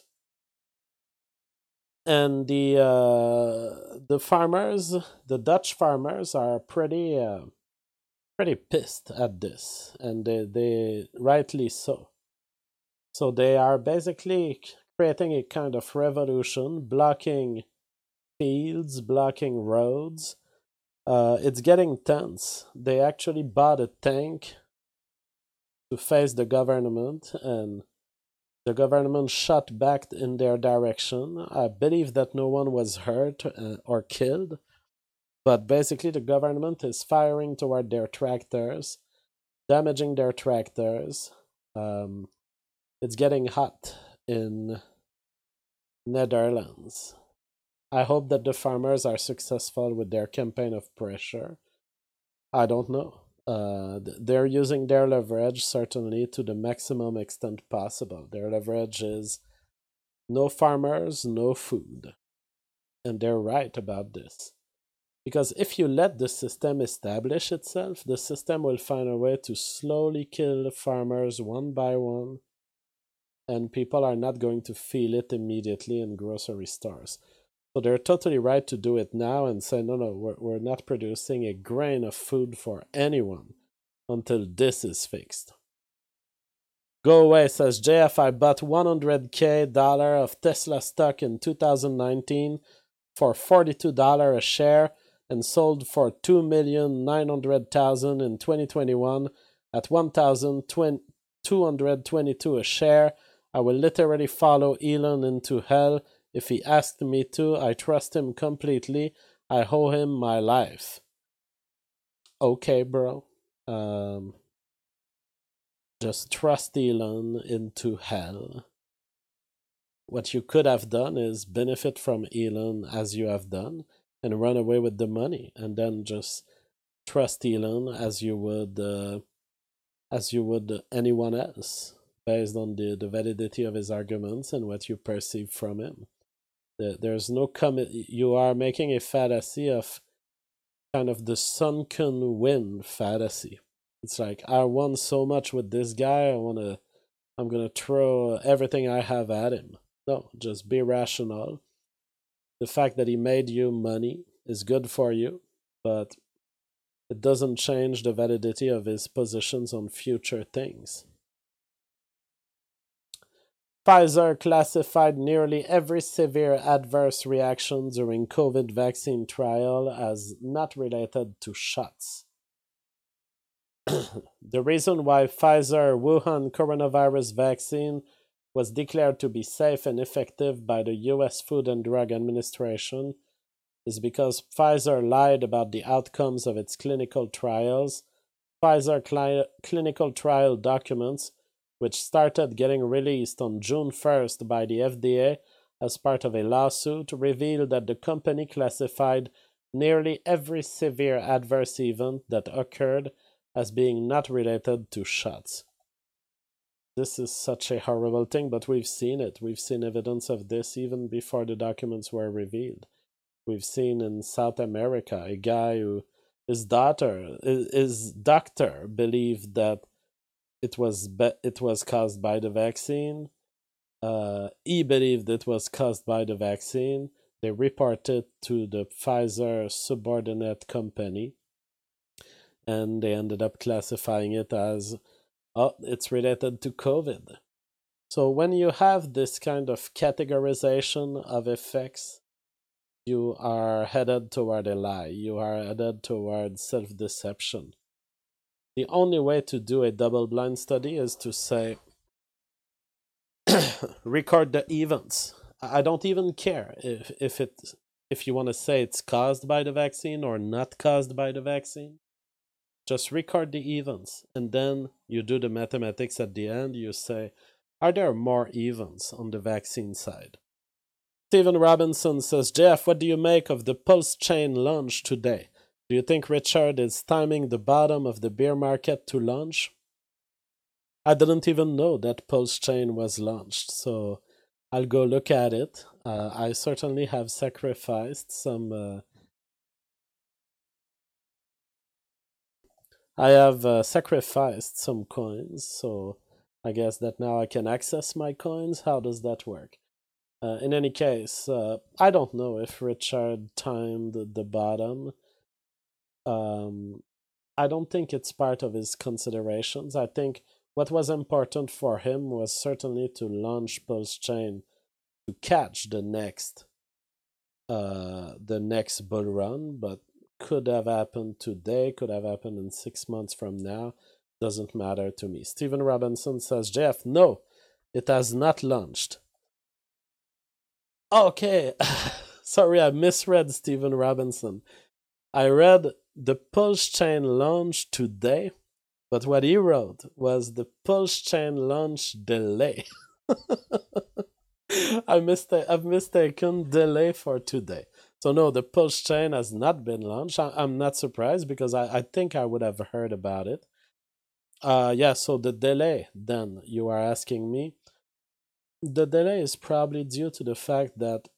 And the uh, the farmers, the Dutch farmers, are pretty uh, pretty pissed at this, and they, they rightly so. So they are basically creating a kind of revolution, blocking fields, blocking roads. Uh, it's getting tense. They actually bought a tank to face the government, and the government shot back in their direction. I believe that no one was hurt uh, or killed, but basically the government is firing toward their tractors, damaging their tractors. Um, it's getting hot in Netherlands. I hope that the farmers are successful with their campaign of pressure. I don't know. Uh, they're using their leverage certainly to the maximum extent possible. Their leverage is no farmers, no food. And they're right about this. Because if you let the system establish itself, the system will find a way to slowly kill farmers one by one, and people are not going to feel it immediately in grocery stores. So they're totally right to do it now and say, no, no, we're, we're not producing a grain of food for anyone until this is fixed. Go away, says J F. I bought one hundred k dollar of Tesla stock in two thousand nineteen for forty-two dollars a share and sold for two million nine hundred thousand dollars in twenty twenty-one at one thousand two hundred twenty-two a share. I will literally follow Elon into hell. If he asked me to, I trust him completely. I owe him my life. Okay, bro. Um, just trust Elon into hell. What you could have done is benefit from Elon as you have done and run away with the money, and then just trust Elon as you would uh, as you would anyone else, based on the, the validity of his arguments and what you perceive from him. There's no commit. You are making a fantasy of kind of the sunken wind fantasy. It's like, I won so much with this guy, I wanna I'm gonna throw everything I have at him. No, just be rational. The fact that he made you money is good for you, but it doesn't change the validity of his positions on future things. Pfizer classified nearly every severe adverse reaction during COVID vaccine trial as not related to shots. The reason why Pfizer Wuhan coronavirus vaccine was declared to be safe and effective by the U S Food and Drug Administration is because Pfizer lied about the outcomes of its clinical trials. Pfizer cli- clinical trial documents, which started getting released on June first by the F D A as part of a lawsuit, revealed that the company classified nearly every severe adverse event that occurred as being not related to shots. This is such a horrible thing, but we've seen it. We've seen evidence of this even before the documents were revealed. We've seen in South America a guy who his daughter, his doctor believed that it was be- it was caused by the vaccine. Uh, he believed it was caused by the vaccine. They reported to the Pfizer subordinate company, and they ended up classifying it as, oh, it's related to COVID. So when you have this kind of categorization of effects, you are headed toward a lie. You are headed toward self-deception. The only way to do a double-blind study is to say, record the events. I don't even care if if it if you want to say it's caused by the vaccine or not caused by the vaccine. Just record the events, and then you do the mathematics at the end. You say, are there more events on the vaccine side? Stephen Robinson says, Jeff, what do you make of the Pulse Chain launch today? Do you think Richard is timing the bottom of the beer market to launch? I didn't even know that Pulse Chain was launched, so I'll go look at it. Uh, I certainly have sacrificed some... Uh, I have uh, sacrificed some coins, so I guess that now I can access my coins. How does that work? Uh, in any case, uh, I don't know if Richard timed the bottom. Um, I don't think it's part of his considerations. I think what was important for him was certainly to launch Pulse Chain to catch the next, uh, the next bull run, but could have happened today, could have happened in six months from now. Doesn't matter to me. Stephen Robinson says, Jeff, no, it has not launched. Okay, sorry, I misread Stephen Robinson. I read the Pulse Chain launch today, but what he wrote was the Pulse Chain launch delay. I mista- I've mistaken delay for today. So no, the Pulse Chain has not been launched. I- I'm not surprised because I-, I think I would have heard about it. Uh, yeah, so the delay, then, you are asking me. The delay is probably due to the fact that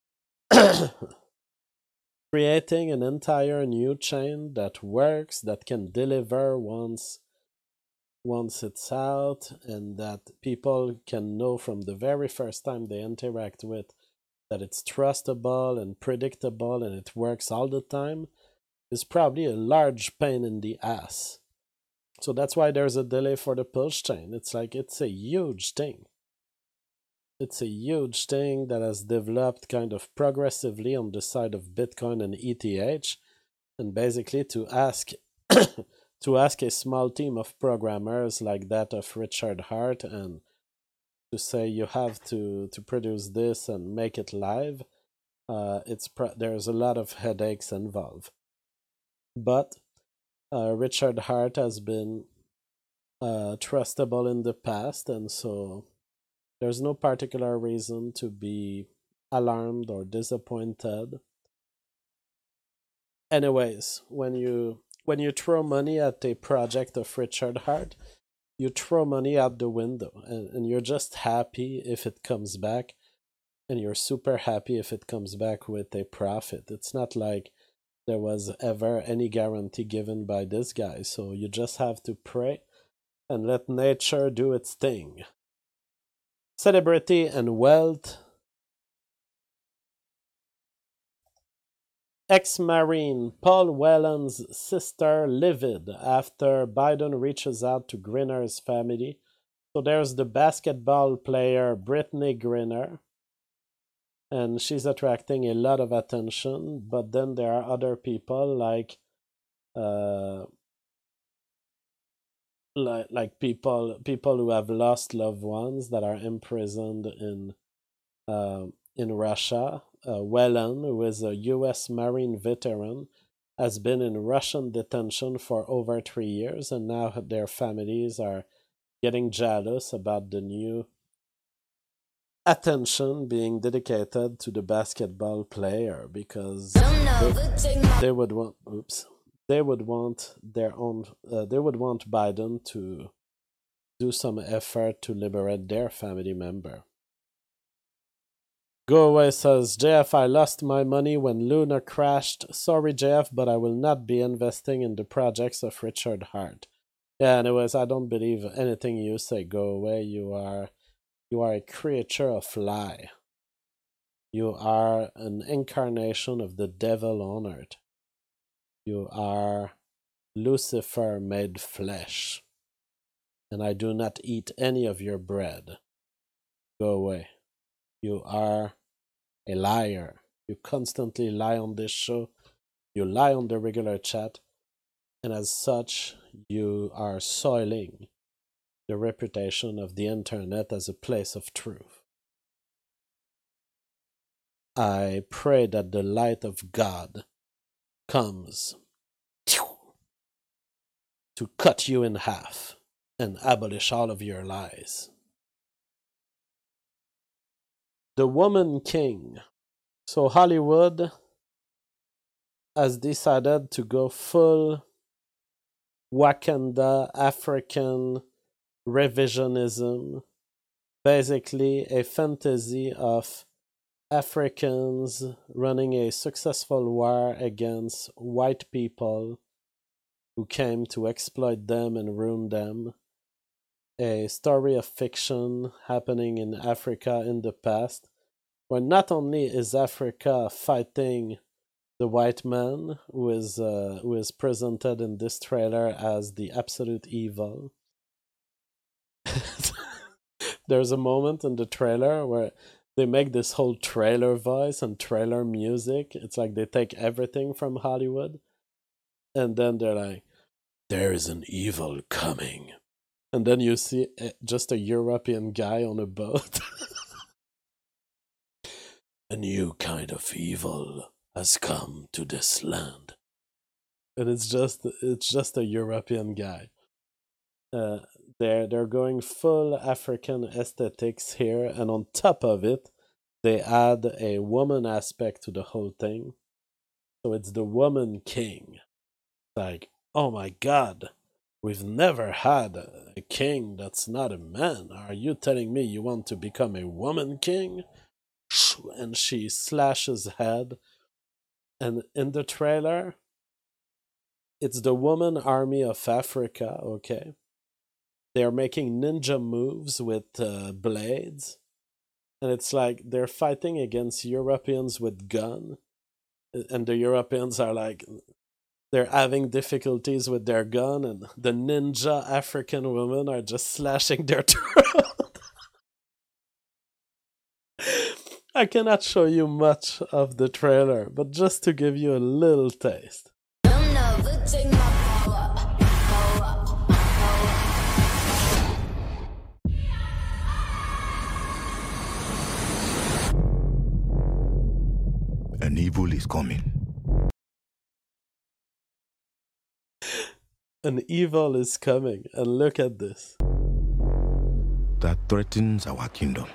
creating an entire new chain that works, that can deliver once once it's out, and that people can know from the very first time they interact with that it's trustable and predictable and it works all the time, is probably a large pain in the ass. So that's why there's a delay for the Pulse Chain. It's like, it's a huge thing. It's a huge thing that has developed kind of progressively on the side of Bitcoin and E T H. And basically to ask to ask a small team of programmers like that of Richard Hart and to say you have to, to produce this and make it live, uh, it's pro- there's a lot of headaches involved. But uh, Richard Hart has been uh, trustable in the past, and so there's no particular reason to be alarmed or disappointed. Anyways, when you when you throw money at a project of Richard Hart, you throw money out the window, and, and you're just happy if it comes back. and you're super happy if it comes back with a profit. It's not like there was ever any guarantee given by this guy, so you just have to pray and let nature do its thing. Celebrity and wealth. Ex-Marine Paul Whelan's sister livid after Biden reaches out to Grinner's family. So there's the basketball player Brittany Griner, and she's attracting a lot of attention. But then there are other people like, uh, like like people people who have lost loved ones that are imprisoned in uh, in Russia. Uh, Whelan, who is a U S Marine veteran, has been in Russian detention for over three years, and now their families are getting jealous about the new attention being dedicated to the basketball player because they, they would want oops they would want their own uh, they would want Biden to do some effort to liberate their family member. Go Away says, J F, I lost my money when Luna crashed. Sorry, J F, but I will not be investing in the projects of Richard Hart. Yeah, anyways, I don't believe anything you say, Go Away. You are you are a creature of lie. You are an incarnation of the devil on earth. You are Lucifer made flesh. And I do not eat any of your bread. Go away. You are a liar. You constantly lie on this show. You lie on the regular chat. And as such, you are soiling the reputation of the internet as a place of truth. I pray that the light of God comes to cut you in half and abolish all of your lies. The Woman King. So Hollywood has decided to go full Wakanda African revisionism, basically a fantasy of Africans running a successful war against white people who came to exploit them and ruin them. A story of fiction happening in Africa in the past, where not only is Africa fighting the white man, who is uh, who is presented in this trailer as the absolute evil. There's a moment in the trailer where they make this whole trailer voice and trailer music. It's like they take everything from Hollywood, and then they're like, there is an evil coming. And then you see just a European guy on a boat. A new kind of evil has come to this land. And it's just it's just a European guy. Uh, they're, they're going full African aesthetics here, and on top of it, they add a woman aspect to the whole thing. So it's the Woman King. Like, oh my god, we've never had a king that's not a man. Are you telling me you want to become a woman king? And she slashes head. And in the trailer, it's the woman army of Africa, okay? They're making ninja moves with uh, blades. And it's like they're fighting against Europeans with guns. And the Europeans are like, they're having difficulties with their gun, and the ninja African women are just slashing their throat. I cannot show you much of the trailer, but just to give you a little taste. An evil is coming. An evil is coming, and look at this. That threatens our kingdom.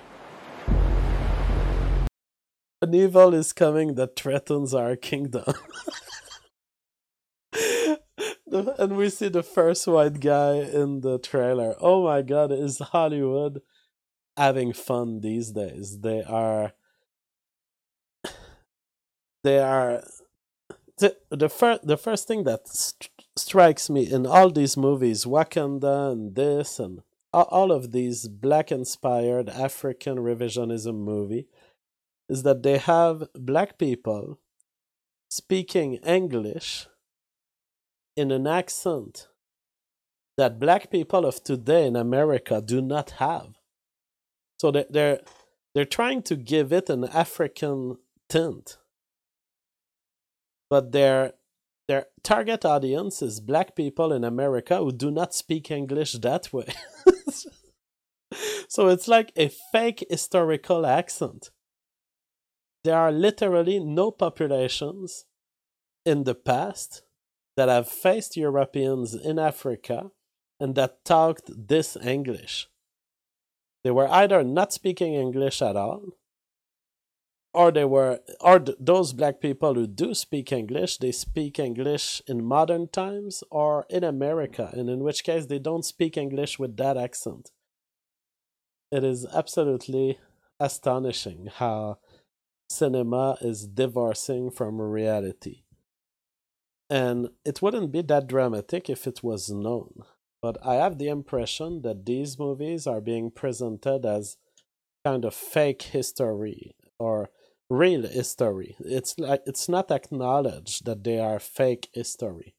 An evil is coming that threatens our kingdom. And we see the first white guy in the trailer. Oh my god, is Hollywood having fun these days? They are they are the the first the first thing that st- strikes me in all these movies, Wakanda and this and a- all of these black inspired African revisionism movie, is that they have black people speaking English in an accent that black people of today in America do not have. So they- they're they're trying to give it an African tint, but their their target audience is black people in America who do not speak English that way. So it's like a fake historical accent. There are literally no populations in the past that have faced Europeans in Africa and that talked this English. They were either not speaking English at all, or they were, or th- those black people who do speak English, they speak English in modern times or in America, and in which case they don't speak English with that accent. It is absolutely astonishing how cinema is divorcing from reality. And it wouldn't be that dramatic if it was known. But I have the impression that these movies are being presented as kind of fake history or real history. It's like it's not acknowledged that they are fake history.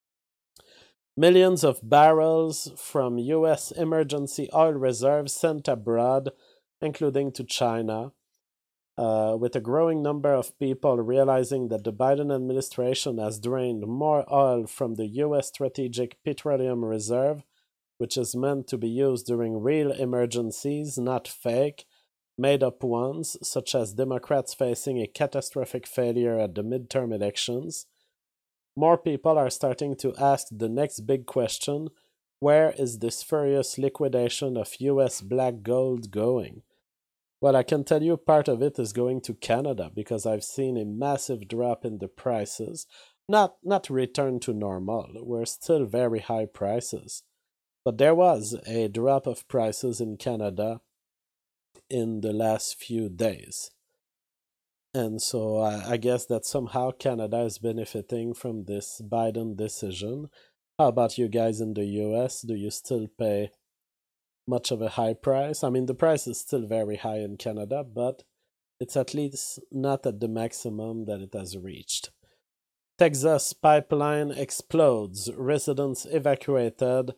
Millions of barrels from U S emergency oil reserves sent abroad, including to China, uh, with a growing number of people realizing that the Biden administration has drained more oil from the U S Strategic Petroleum Reserve, which is meant to be used during real emergencies, not fake, made up ones, such as Democrats facing a catastrophic failure at the midterm elections. More people are starting to ask the next big question: where is this furious liquidation of U S black gold going? Well, I can tell you part of it is going to Canada because I've seen a massive drop in the prices. Not not return to normal. We're still very high prices. But there was a drop of prices in Canada in the last few days. And so I, I guess that somehow Canada is benefiting from this Biden decision. How about you guys in the U S? Do you still pay much of a high price? I mean, the price is still very high in Canada, but it's at least not at the maximum that it has reached. Texas pipeline explodes, residents evacuated.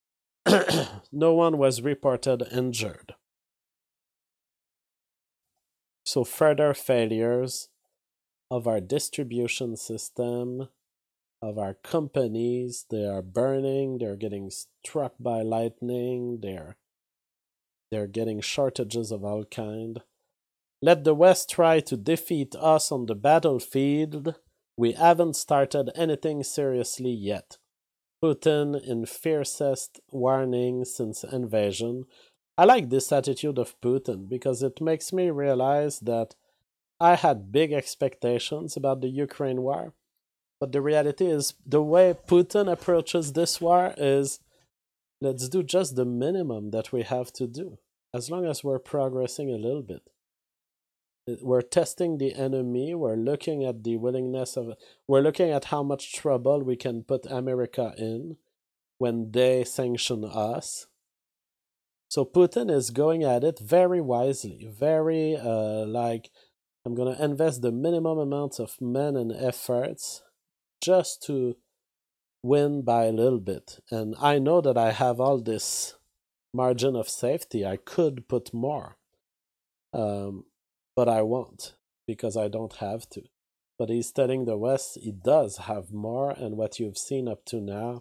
No one was reported injured. So, further failures of our distribution system, of our companies. They are burning, they're getting struck by lightning, they're they're getting shortages of all kind. Let the West try to defeat us on the battlefield. We haven't started anything seriously yet. Putin in fiercest warning since invasion. I like this attitude of Putin because it makes me realize that I had big expectations about the Ukraine war. But the reality is, the way Putin approaches this war is let's do just the minimum that we have to do, as long as we're progressing a little bit. We're testing the enemy, we're looking at the willingness of, we're looking at how much trouble we can put America in when they sanction us. So Putin is going at it very wisely, very uh, like, I'm going to invest the minimum amount of men and efforts just to win by a little bit. And I know that I have all this margin of safety. I could put more, um, but I won't because I don't have to. But he's telling the West he does have more, and what you've seen up to now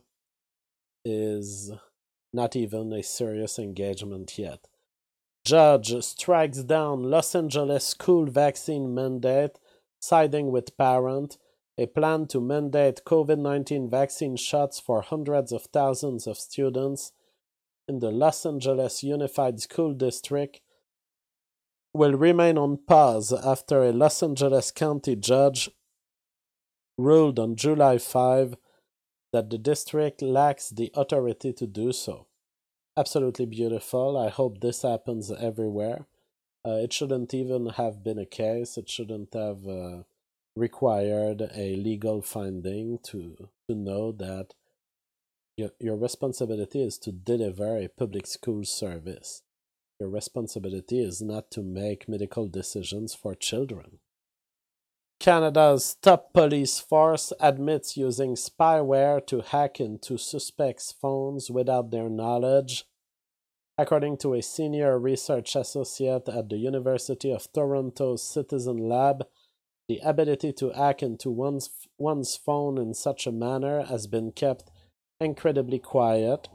is not even a serious engagement yet. Judge strikes down Los Angeles school vaccine mandate, siding with parent. A plan to mandate COVID nineteen vaccine shots for hundreds of thousands of students in the Los Angeles Unified School District will remain on pause after a Los Angeles County judge ruled on July fifth that the district lacks the authority to do so. Absolutely beautiful. I hope this happens everywhere. Uh, it shouldn't even have been a case. It shouldn't have uh, required a legal finding to to know that your, your responsibility is to deliver a public school service. Your responsibility is not to make medical decisions for children. Canada's top police force admits using spyware to hack into suspects' phones without their knowledge. According to a senior research associate at the University of Toronto's Citizen Lab, the ability to hack into one's, one's phone in such a manner has been kept incredibly quiet.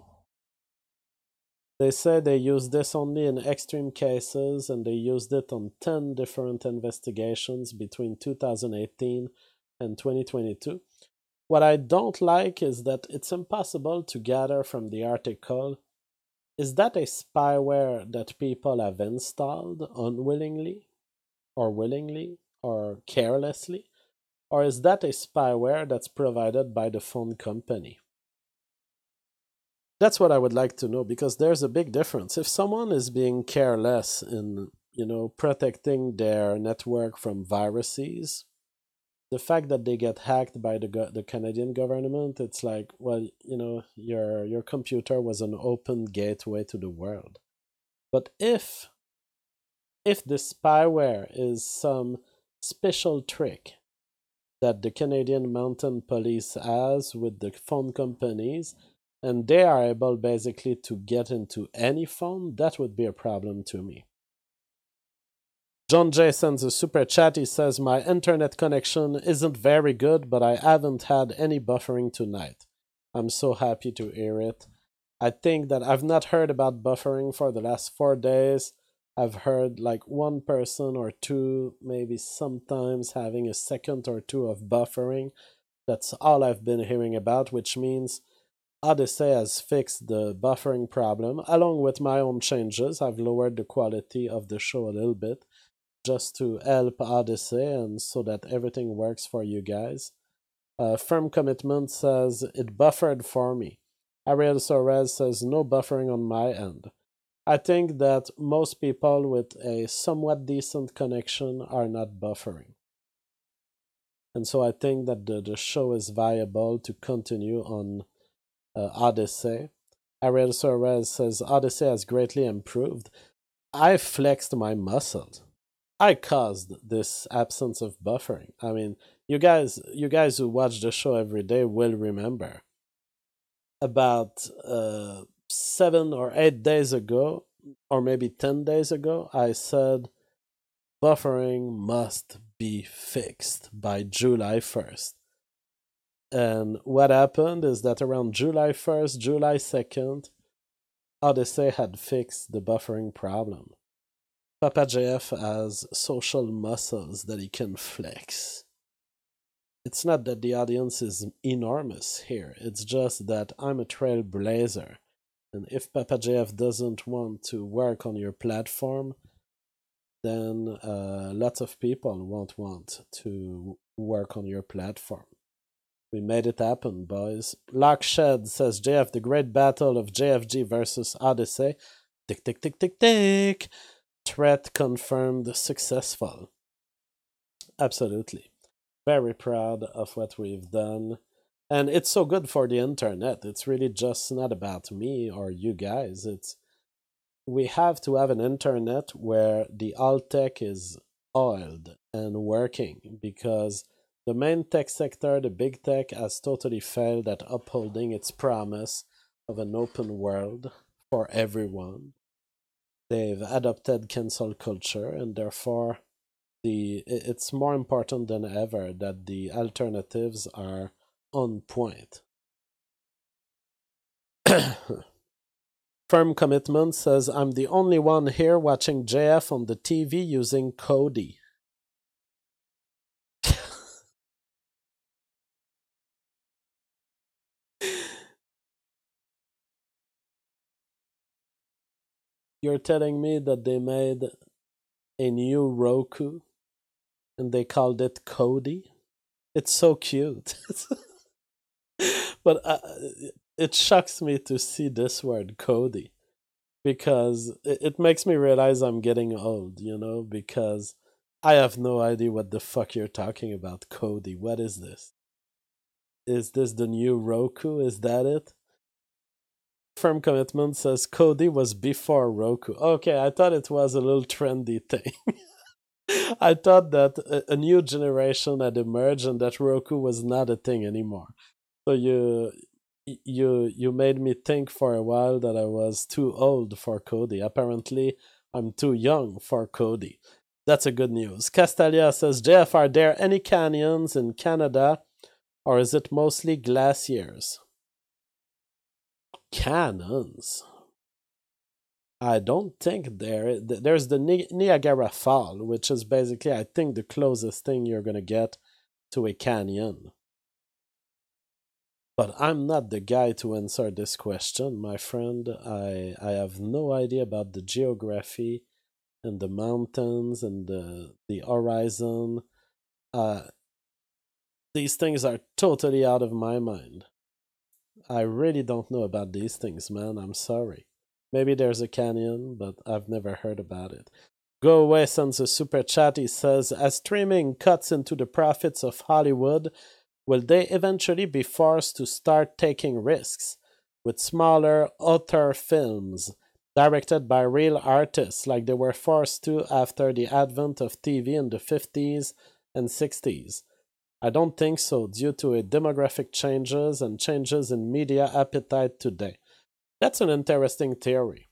They say they use this only in extreme cases, and they used it on ten different investigations between two thousand eighteen and twenty twenty-two. What I don't like is that it's impossible to gather from the article, is that a spyware that people have installed unwillingly, or willingly, or carelessly? Or is that a spyware that's provided by the phone company? That's what I would like to know, because there's a big difference. If someone is being careless in, you know, protecting their network from viruses, the fact that they get hacked by the go- the Canadian government, it's like, well, you know, your your computer was an open gateway to the world. But if if the spyware is some special trick that the Canadian Mounted Police has with the phone companies, and they are able basically to get into any phone, that would be a problem to me. John J sends a super chat. He says, my internet connection isn't very good, but I haven't had any buffering tonight. I'm so happy to hear it. I think that I've not heard about buffering for the last four days. I've heard like one person or two, maybe sometimes having a second or two of buffering. That's all I've been hearing about, which means Odyssey has fixed the buffering problem. Along with my own changes, I've lowered the quality of the show a little bit just to help Odyssey and so that everything works for you guys. Uh, Firm Commitment says, it buffered for me. Ariel Sorez says, no buffering on my end. I think that most people with a somewhat decent connection are not buffering. And so I think that the, the show is viable to continue on uh, Odyssey. Ariel Sorez says, Odyssey has greatly improved. I flexed my muscles. I caused this absence of buffering. I mean, you guys, you guys who watch the show every day will remember. About uh, seven or eight days ago, or maybe ten days ago, I said buffering must be fixed by July first. And what happened is that around July first, July second, Odyssey had fixed the buffering problem. Papa J F has social muscles that he can flex. It's not that the audience is enormous here. It's just that I'm a trailblazer. And if Papa J F doesn't want to work on your platform, then uh, lots of people won't want to work on your platform. We made it happen, boys. Lockshed says, J F, the great battle of J F G versus Odyssey. Tick, tick, tick, tick, tick. Threat confirmed successful. Absolutely. Very proud of what we've done. And it's so good for the internet. It's really just not about me or you guys. It's we have to have an internet where the alt tech is oiled and working, because the main tech sector, the big tech, has totally failed at upholding its promise of an open world for everyone. They've adopted cancel culture, and therefore the it's more important than ever that the alternatives are on point. Firm Commitment says, I'm the only one here watching J F on the T V using Kodi. You're telling me that they made a new Roku and they called it Kodi? It's so cute. But uh, it shocks me to see this word, Kodi, because it, it makes me realize I'm getting old, you know, because I have no idea what the fuck you're talking about, Cody. What is this? Is this the new Roku? Is that it? Firm Commitment says Cody was before Roku. Okay, I thought it was a little trendy thing. I thought that a, a new generation had emerged and that Roku was not a thing anymore. So you you you made me think for a while that I was too old for Cody. Apparently, I'm too young for Cody. That's a good news. Castalia says, J F, are there any canyons in Canada or is it mostly glaciers? Canyons? I don't think there. There's the Ni- Niagara Fall, which is basically, I think, the closest thing you're going to get to a canyon. But I'm not the guy to answer this question, my friend. I I have no idea about the geography and the mountains and the the horizon. Uh, these things are totally out of my mind. I really don't know about these things, man. I'm sorry. Maybe there's a canyon, but I've never heard about it. Go Away sends a super chat. He says, as streaming cuts into the profits of Hollywood, will they eventually be forced to start taking risks with smaller author films directed by real artists like they were forced to after the advent of T V in the fifties and sixties? I don't think so, due to a demographic changes and changes in media appetite today. That's an interesting theory.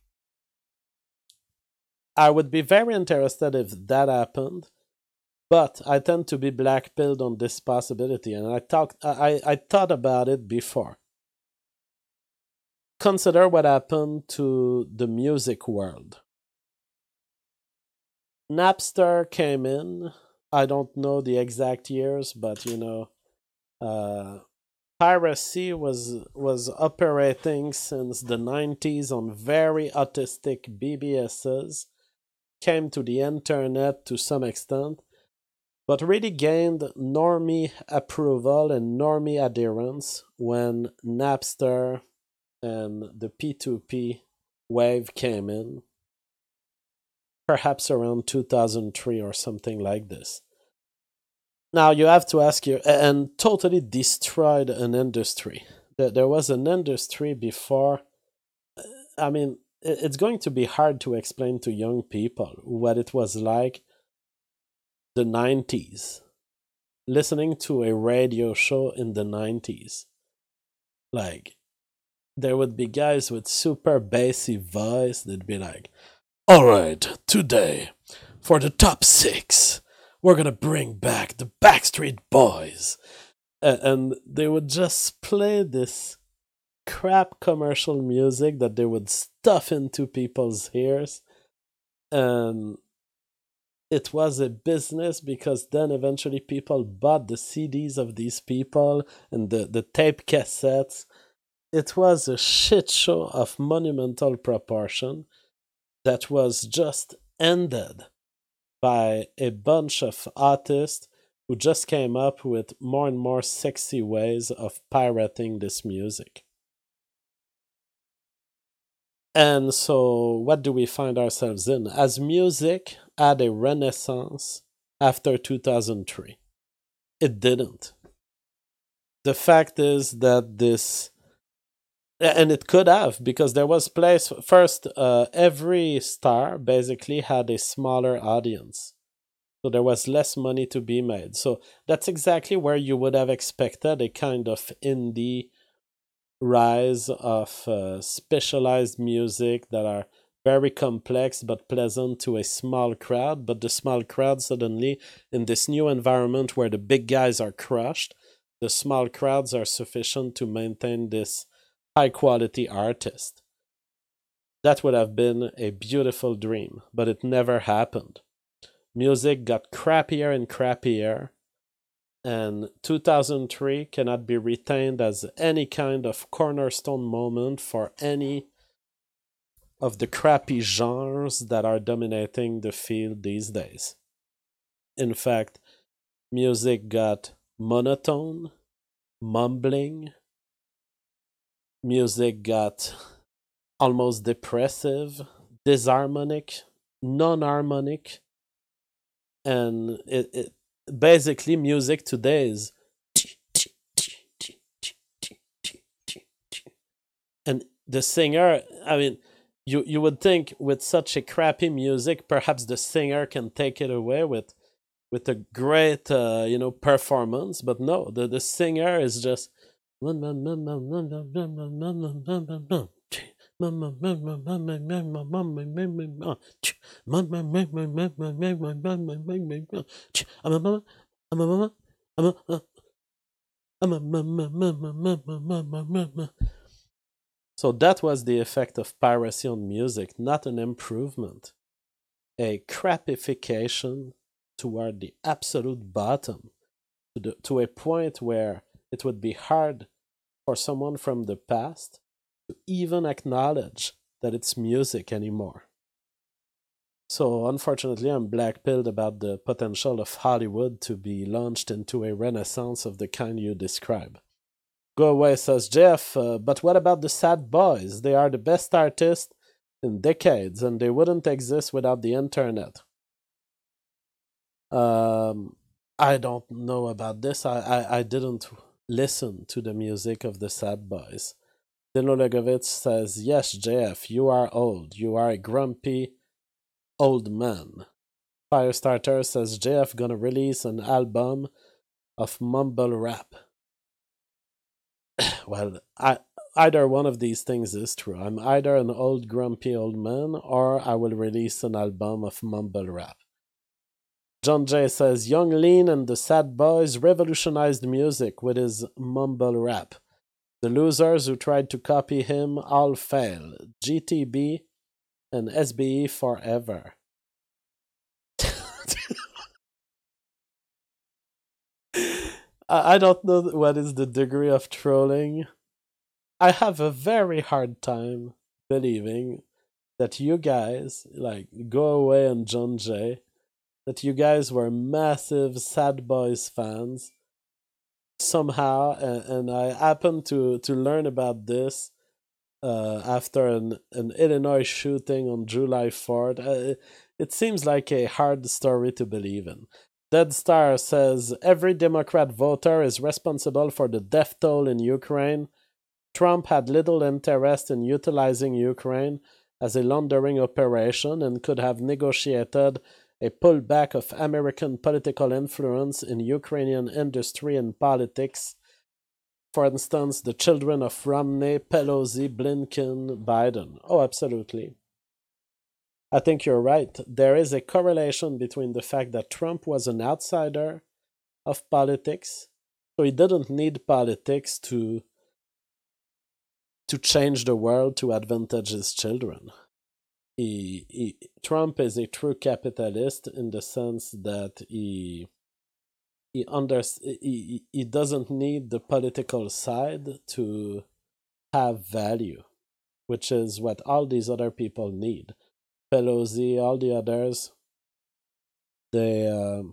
I would be very interested if that happened, but I tend to be black-pilled on this possibility, and I talked, I, I thought about it before. Consider what happened to the music world. Napster came in. I don't know the exact years, but you know, uh, piracy was was operating since the nineties on very autistic B B Ss. Came to the internet to some extent, but really gained normie approval and normie adherence when Napster and the P two P wave came in, perhaps around two thousand three or something like this. Now you have to ask you, and totally destroyed an industry. There was an industry before. I mean, it's going to be hard to explain to young people what it was like the nineties, listening to a radio show in the nineties. Like, there would be guys with super bassy voice that'd be like, all right, today, for the top six, we're gonna bring back the Backstreet Boys. And they would just play this crap commercial music that they would stuff into people's ears. And it was a business because then eventually people bought the C Ds of these people and the, the tape cassettes. It was a shit show of monumental proportion that was just ended by a bunch of artists who just came up with more and more sexy ways of pirating this music. And so, what do we find ourselves in? As music had a renaissance after two thousand three, it didn't. The fact is that this, and it could have, because there was place, first, uh, every star basically had a smaller audience. So there was less money to be made. So that's exactly where you would have expected a kind of indie rise of uh, specialized music that are very complex but pleasant to a small crowd. But the small crowd suddenly, in this new environment where the big guys are crushed, the small crowds are sufficient to maintain this high quality artist. That would have been a beautiful dream, but it never happened. Music got crappier and crappier, and two thousand three cannot be retained as any kind of cornerstone moment for any of the crappy genres that are dominating the field these days. In fact, music got monotone, mumbling, music got almost depressive, disharmonic, non harmonic. and it, it basically music today is, and the singer, I mean, you you would think with such a crappy music, perhaps the singer can take it away with with a great uh, you know performance, but no, the the singer is just so that was the effect of piracy on music, not an improvement, a crapification toward the absolute bottom, to, the, to a point where it would be hard for someone from the past to even acknowledge that it's music anymore. So, unfortunately, I'm blackpilled about the potential of Hollywood to be launched into a renaissance of the kind you describe. Go away, says Jeff, uh, but what about the Sad Boys? They are the best artists in decades, and they wouldn't exist without the internet. Um, I don't know about this. I, I, I didn't listen to the music of the Sad Boys. Dino Legovitz says, yes, J F, you are old. You are a grumpy old man. Firestarter says, J F gonna release an album of mumble rap. Well, I, either one of these things is true. I'm either an old grumpy old man, or I will release an album of mumble rap. John Jay says, Young Lean and the Sad Boys revolutionized music with his mumble rap. The losers who tried to copy him all fail. G T B and S B E forever. I don't know what is the degree of trolling. I have a very hard time believing that you guys, like Go Away and John Jay, that you guys were massive Sad Boys fans somehow, and, and I happened to, to learn about this uh, after an, an Illinois shooting on July fourth. Uh, it seems like a hard story to believe in. Dead Star says, every Democrat voter is responsible for the death toll in Ukraine. Trump had little interest in utilizing Ukraine as a laundering operation and could have negotiated a pullback of American political influence in Ukrainian industry and politics. For instance, the children of Romney, Pelosi, Blinken, Biden. Oh, absolutely. I think you're right. There is a correlation between the fact that Trump was an outsider of politics, so he didn't need politics to to change the world to advantage his children. He, he, Trump is a true capitalist in the sense that he he, under, he he doesn't need the political side to have value, which is what all these other people need. Pelosi, all the others, they um,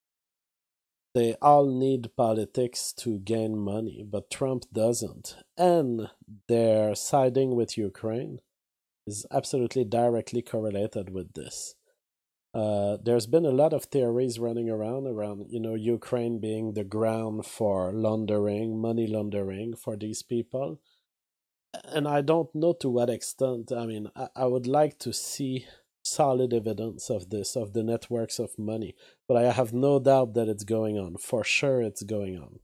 they all need politics to gain money, but Trump doesn't. And their siding with Ukraine is absolutely directly correlated with this. Uh, there's been a lot of theories running around around you know Ukraine being the ground for laundering, money laundering for these people. And I don't know to what extent. I mean, I, I would like to see solid evidence of this, of the networks of money, but I have no doubt that it's going on. For sure, it's going on.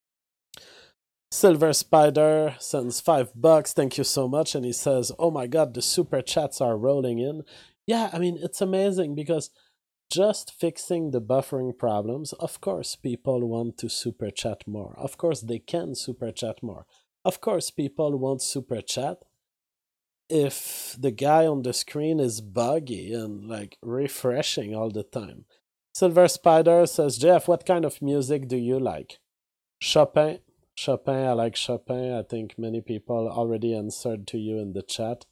Silver Spider sends five bucks. Thank you so much. And he says, oh my God, the super chats are rolling in. Yeah, I mean, it's amazing because just fixing the buffering problems, of course, people want to super chat more. Of course, they can super chat more. Of course, people want super chat if the guy on the screen is buggy and like refreshing all the time. Silver Spider says, Jeff, what kind of music do you like? Chopin. Chopin, I like Chopin. I think many people already answered to you in the chat.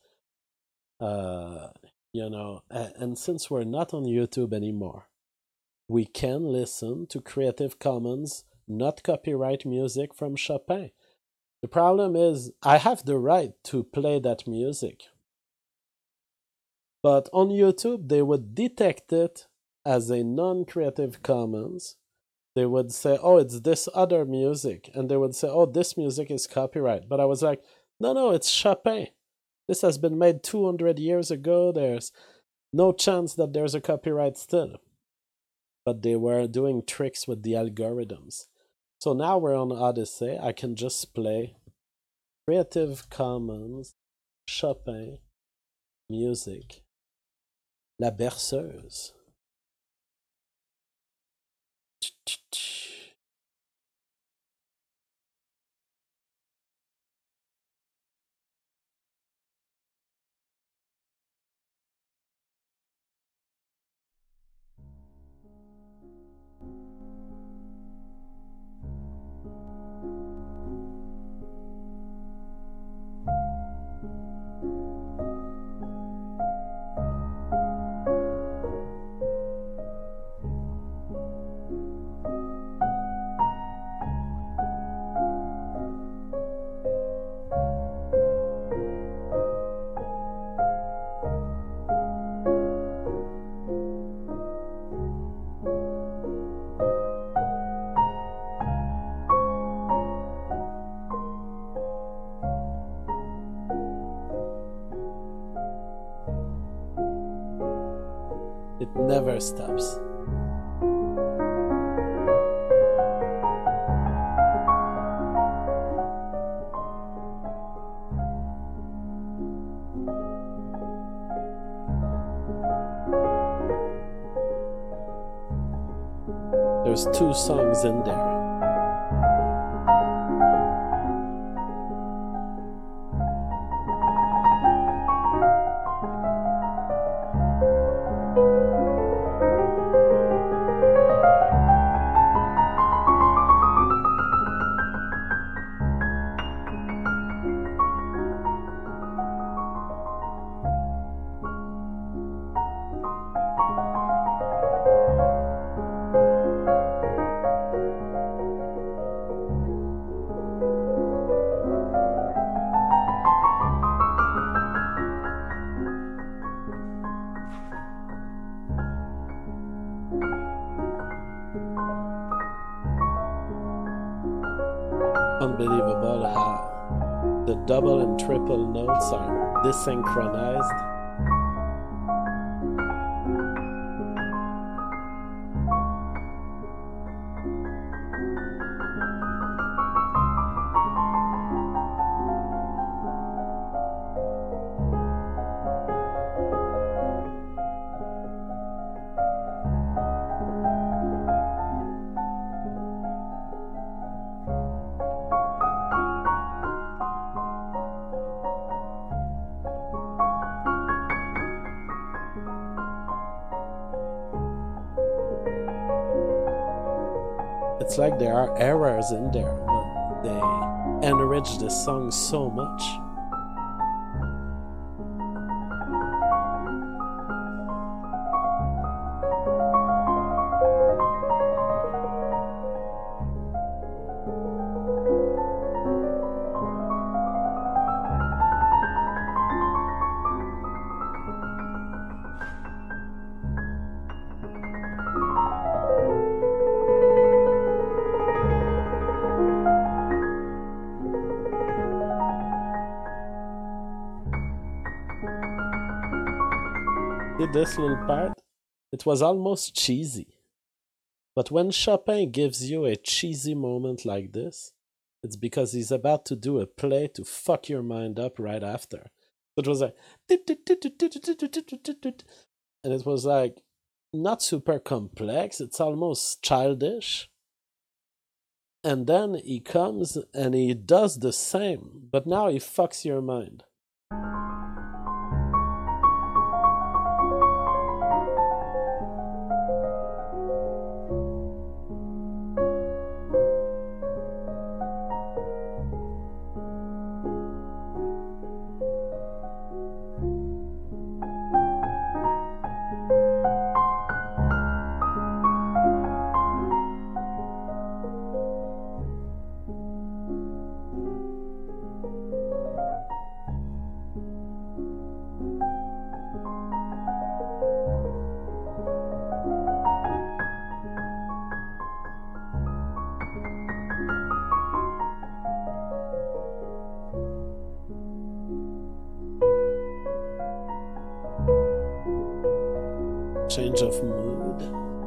Uh, you know, and since we're not on YouTube anymore, we can listen to Creative Commons, not copyright music from Chopin. The problem is, I have the right to play that music. But on YouTube, they would detect it as a non-Creative Commons, they would say, oh, it's this other music. And they would say, oh, this music is copyright. But I was like, no, no, it's Chopin. This has been made two hundred years ago. There's no chance that there's a copyright still. But they were doing tricks with the algorithms. So now we're on Odyssey. I can just play Creative Commons, Chopin, music, La Berceuse. It never stops. There's two songs in there. Unbelievable how the double and triple notes are desynchronized. It's like there are errors in there, but they enrich the song so much. This little part, it was almost cheesy. But when Chopin gives you a cheesy moment like this, it's because he's about to do a play to fuck your mind up right after. It was like, and it was like not super complex, it's almost childish. And then he comes and he does the same, but now he fucks your mind. change of mood.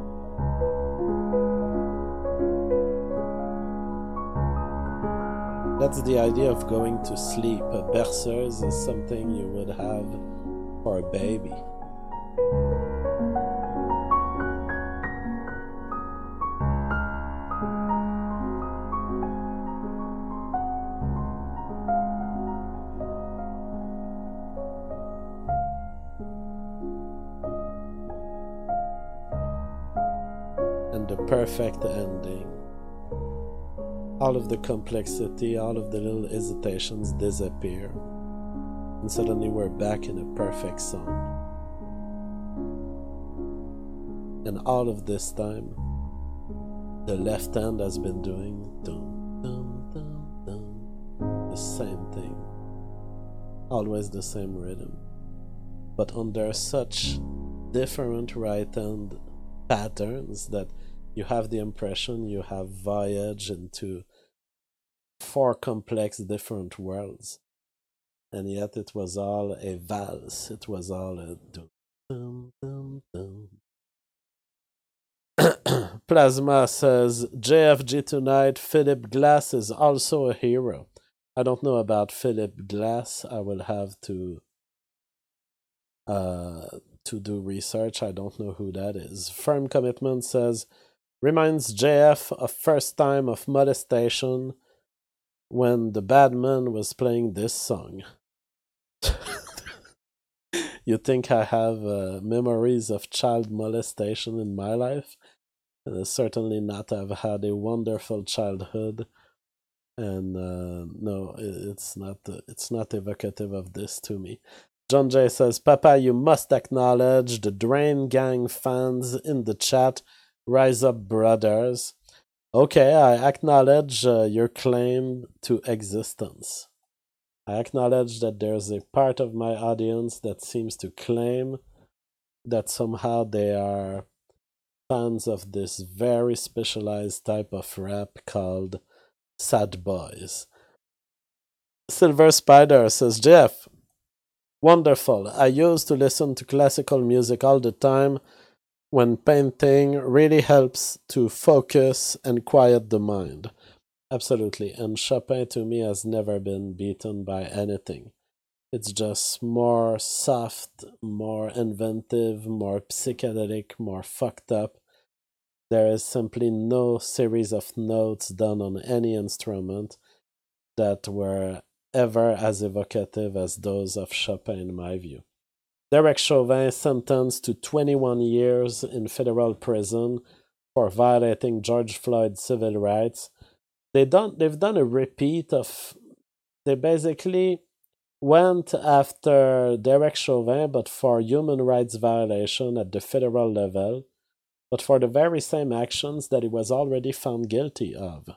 That's the idea of going to sleep. A berceuse is something you would have for a baby. And the perfect ending. All of the complexity, all of the little hesitations disappear. And suddenly we're back in a perfect song. And all of this time, the left hand has been doing dum, dum, dum, dum, the same thing. Always the same rhythm. But under such different right hand patterns that you have the impression you have voyaged into four complex different worlds, and yet it was all a valse. It was all a dum dum dum dum. Plasma says J F G tonight. Philip Glass is also a hero. I don't know about Philip Glass. I will have to uh to do research. I don't know who that is. Firm Commitment says reminds J F of first time of molestation when the bad man was playing this song. You think I have uh, memories of child molestation in my life? Uh, certainly not. I've had a wonderful childhood, and uh, no, it's not. Uh, it's not evocative of this to me. John Jay says, "Papa, you must acknowledge the Drain Gang fans in the chat. Rise up, brothers." Okay, I acknowledge uh, your claim to existence. I acknowledge that there's a part of my audience that seems to claim that somehow they are fans of this very specialized type of rap called Sad Boys. Silver Spider says, Jeff, wonderful. I used to listen to classical music all the time when painting. Really helps to focus and quiet the mind. Absolutely. And Chopin to me has never been beaten by anything. It's just more soft, more inventive, more psychedelic, more fucked up. There is simply no series of notes done on any instrument that were ever as evocative as those of Chopin, in my view. Derek Chauvin sentenced to twenty-one years in federal prison for violating George Floyd's civil rights. They done, they've done a repeat of... They basically went after Derek Chauvin, but for human rights violation at the federal level, but for the very same actions that he was already found guilty of.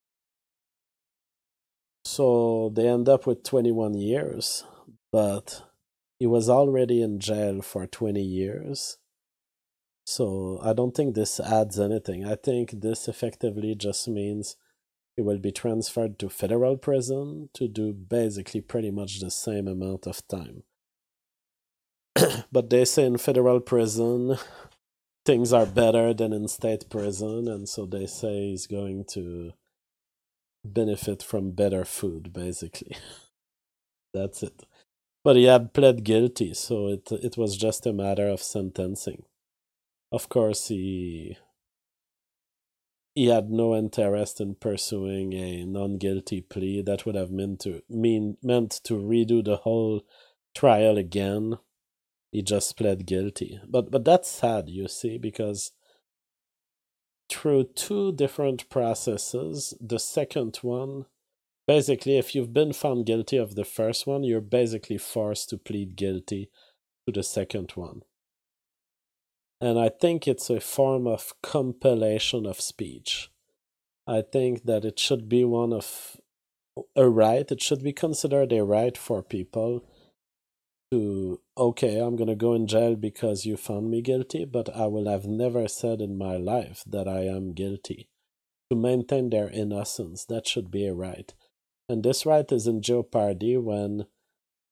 So they end up with twenty-one years, but he was already in jail for twenty years. So I don't think this adds anything. I think this effectively just means he will be transferred to federal prison to do basically pretty much the same amount of time. But they say in federal prison, things are better than in state prison, and so they say he's going to benefit from better food, basically. That's it. But he had pled guilty, so it it was just a matter of sentencing. Of course, he he had no interest in pursuing a non-guilty plea. That would have meant to mean meant to redo the whole trial again. He just pled guilty. But but that's sad, you see, because through two different processes, the second one, basically, if you've been found guilty of the first one, you're basically forced to plead guilty to the second one. And I think it's a form of compilation of speech. I think that it should be one of a right. It should be considered a right for people to, okay, I'm going to go in jail because you found me guilty, but I will have never said in my life that I am guilty. To maintain their innocence, that should be a right. And this right is in jeopardy when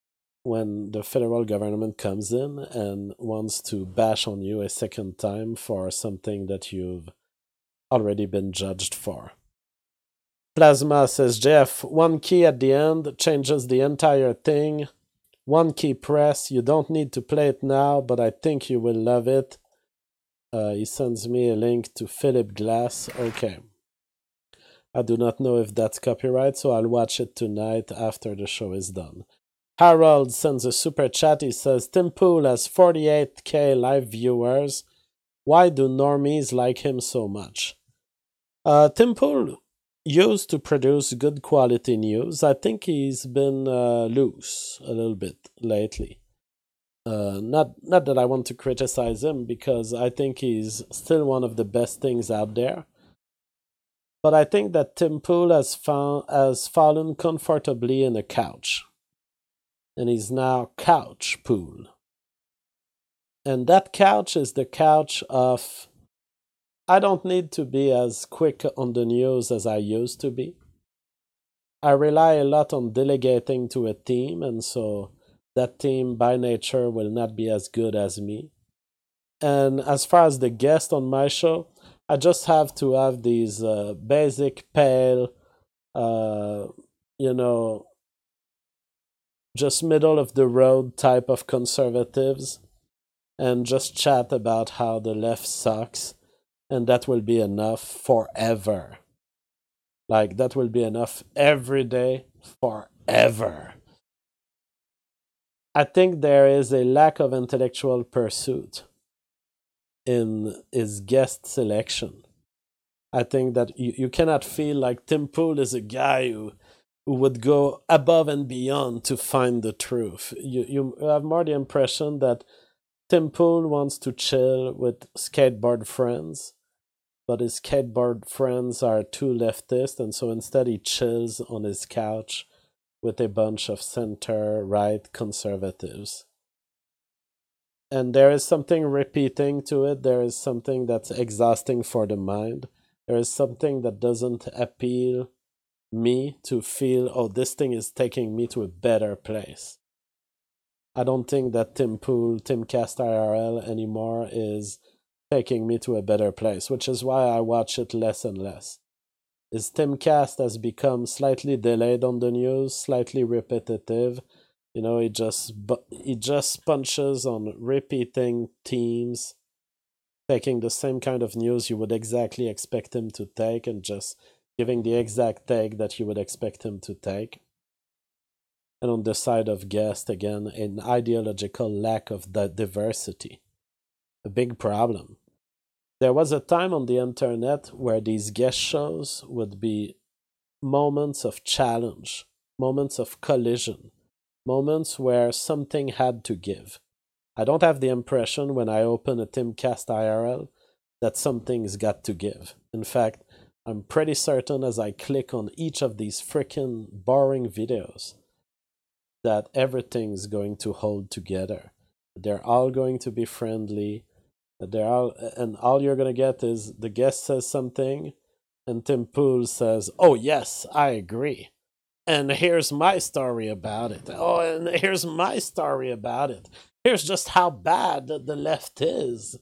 when the federal government comes in and wants to bash on you a second time for something that you've already been judged for. Plasma says, Jeff, one key at the end changes the entire thing. One key press. You don't need to play it now, but I think you will love it. Uh, he sends me a link to Philip Glass. Okay. I do not know if that's copyright, so I'll watch it tonight after the show is done. Harold sends a super chat. He says, Tim Pool has forty-eight K live viewers. Why do normies like him so much? Uh, Tim Pool used to produce good quality news. I think he's been uh, loose a little bit lately. Uh, not not that I want to criticize him, because I think he's still one of the best things out there. But I think that Tim Pool has found has fallen comfortably in a couch. And he's now Couch Pool. And that couch is the couch of, I don't need to be as quick on the news as I used to be. I rely a lot on delegating to a team, and so that team by nature will not be as good as me. And as far as the guest on my show, I just have to have these uh, basic, pale, uh, you know, just middle of the road type of conservatives, and just chat about how the left sucks, and that will be enough forever. Like, that will be enough every day forever. I think there is a lack of intellectual pursuit in his guest selection. I think that you, you cannot feel like Tim Pool is a guy who who would go above and beyond to find the truth. You you have more the impression that Tim Pool wants to chill with skateboard friends, but his skateboard friends are too leftist, and so instead he chills on his couch with a bunch of center-right conservatives. And there is something repeating to it. There is something that's exhausting for the mind. There is something that doesn't appeal me to feel, oh, this thing is taking me to a better place. I don't think that Tim Pool, Timcast I R L anymore is taking me to a better place, which is why I watch it less and less. His Timcast has become slightly delayed on the news, slightly repetitive. You know, he just he just punches on repeating themes, taking the same kind of news you would exactly expect him to take and just giving the exact take that you would expect him to take. And on the side of guest, again, an ideological lack of that diversity. A big problem. There was a time on the internet where these guest shows would be moments of challenge, moments of collision, moments where something had to give. I don't have the impression when I open a Timcast I R L that something's got to give. In fact, I'm pretty certain as I click on each of these freaking boring videos that everything's going to hold together. They're all going to be friendly. They're all, and all you're going to get is the guest says something, and Tim Pool says, oh, yes, I agree. And here's my story about it. Oh, and here's my story about it. Here's just how bad the left is.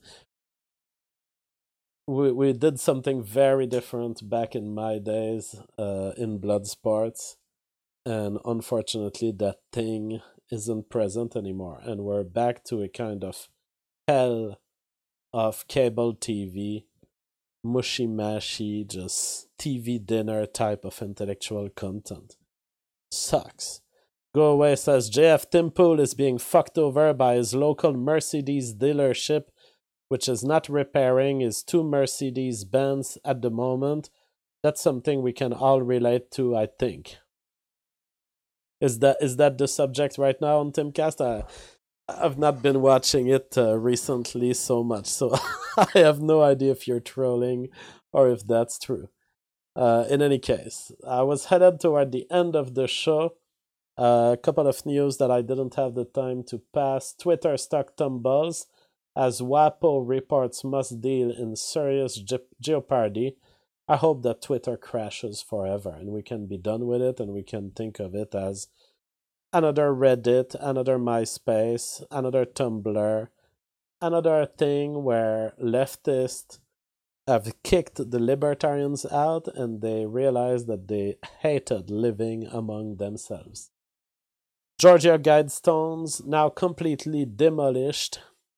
We we did something very different back in my days uh, in Bloodsports, and unfortunately that thing isn't present anymore, and we're back to a kind of hell of cable T V, mushy-mashy, just T V dinner type of intellectual content. Sucks. Go Away says, J F Tim Pool is being fucked over by his local Mercedes dealership, which is not repairing his two Mercedes Benz at the moment. That's something we can all relate to, I think. Is that is that the subject right now on Timcast? I, I've not been watching it uh, recently so much, so I have no idea if you're trolling or if that's true. Uh, in any case, I was headed toward the end of the show. Uh, a couple of news that I didn't have the time to pass. Twitter stock tumbles as WAPO reports must deal in serious ge- jeopardy. I hope that Twitter crashes forever and we can be done with it and we can think of it as another Reddit, another MySpace, another Tumblr, another thing where leftists have kicked the libertarians out and they realized that they hated living among themselves. Georgia Guidestones now completely demolished.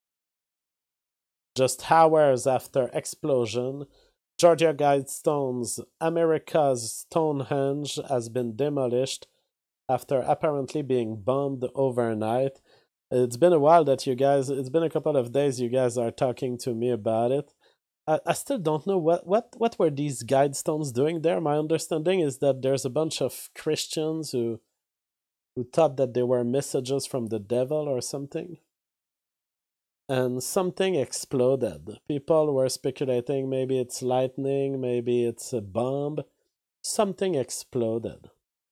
Just hours after explosion, Georgia Guidestones, America's Stonehenge, has been demolished after apparently being bombed overnight. It's been a while that you guys, it's been a couple of days you guys are talking to me about it. I, I still don't know what, what, what were these Guidestones doing there. My understanding is that there's a bunch of Christians who who thought that they were messages from the devil or something. And something exploded. People were speculating maybe it's lightning, maybe it's a bomb. Something exploded.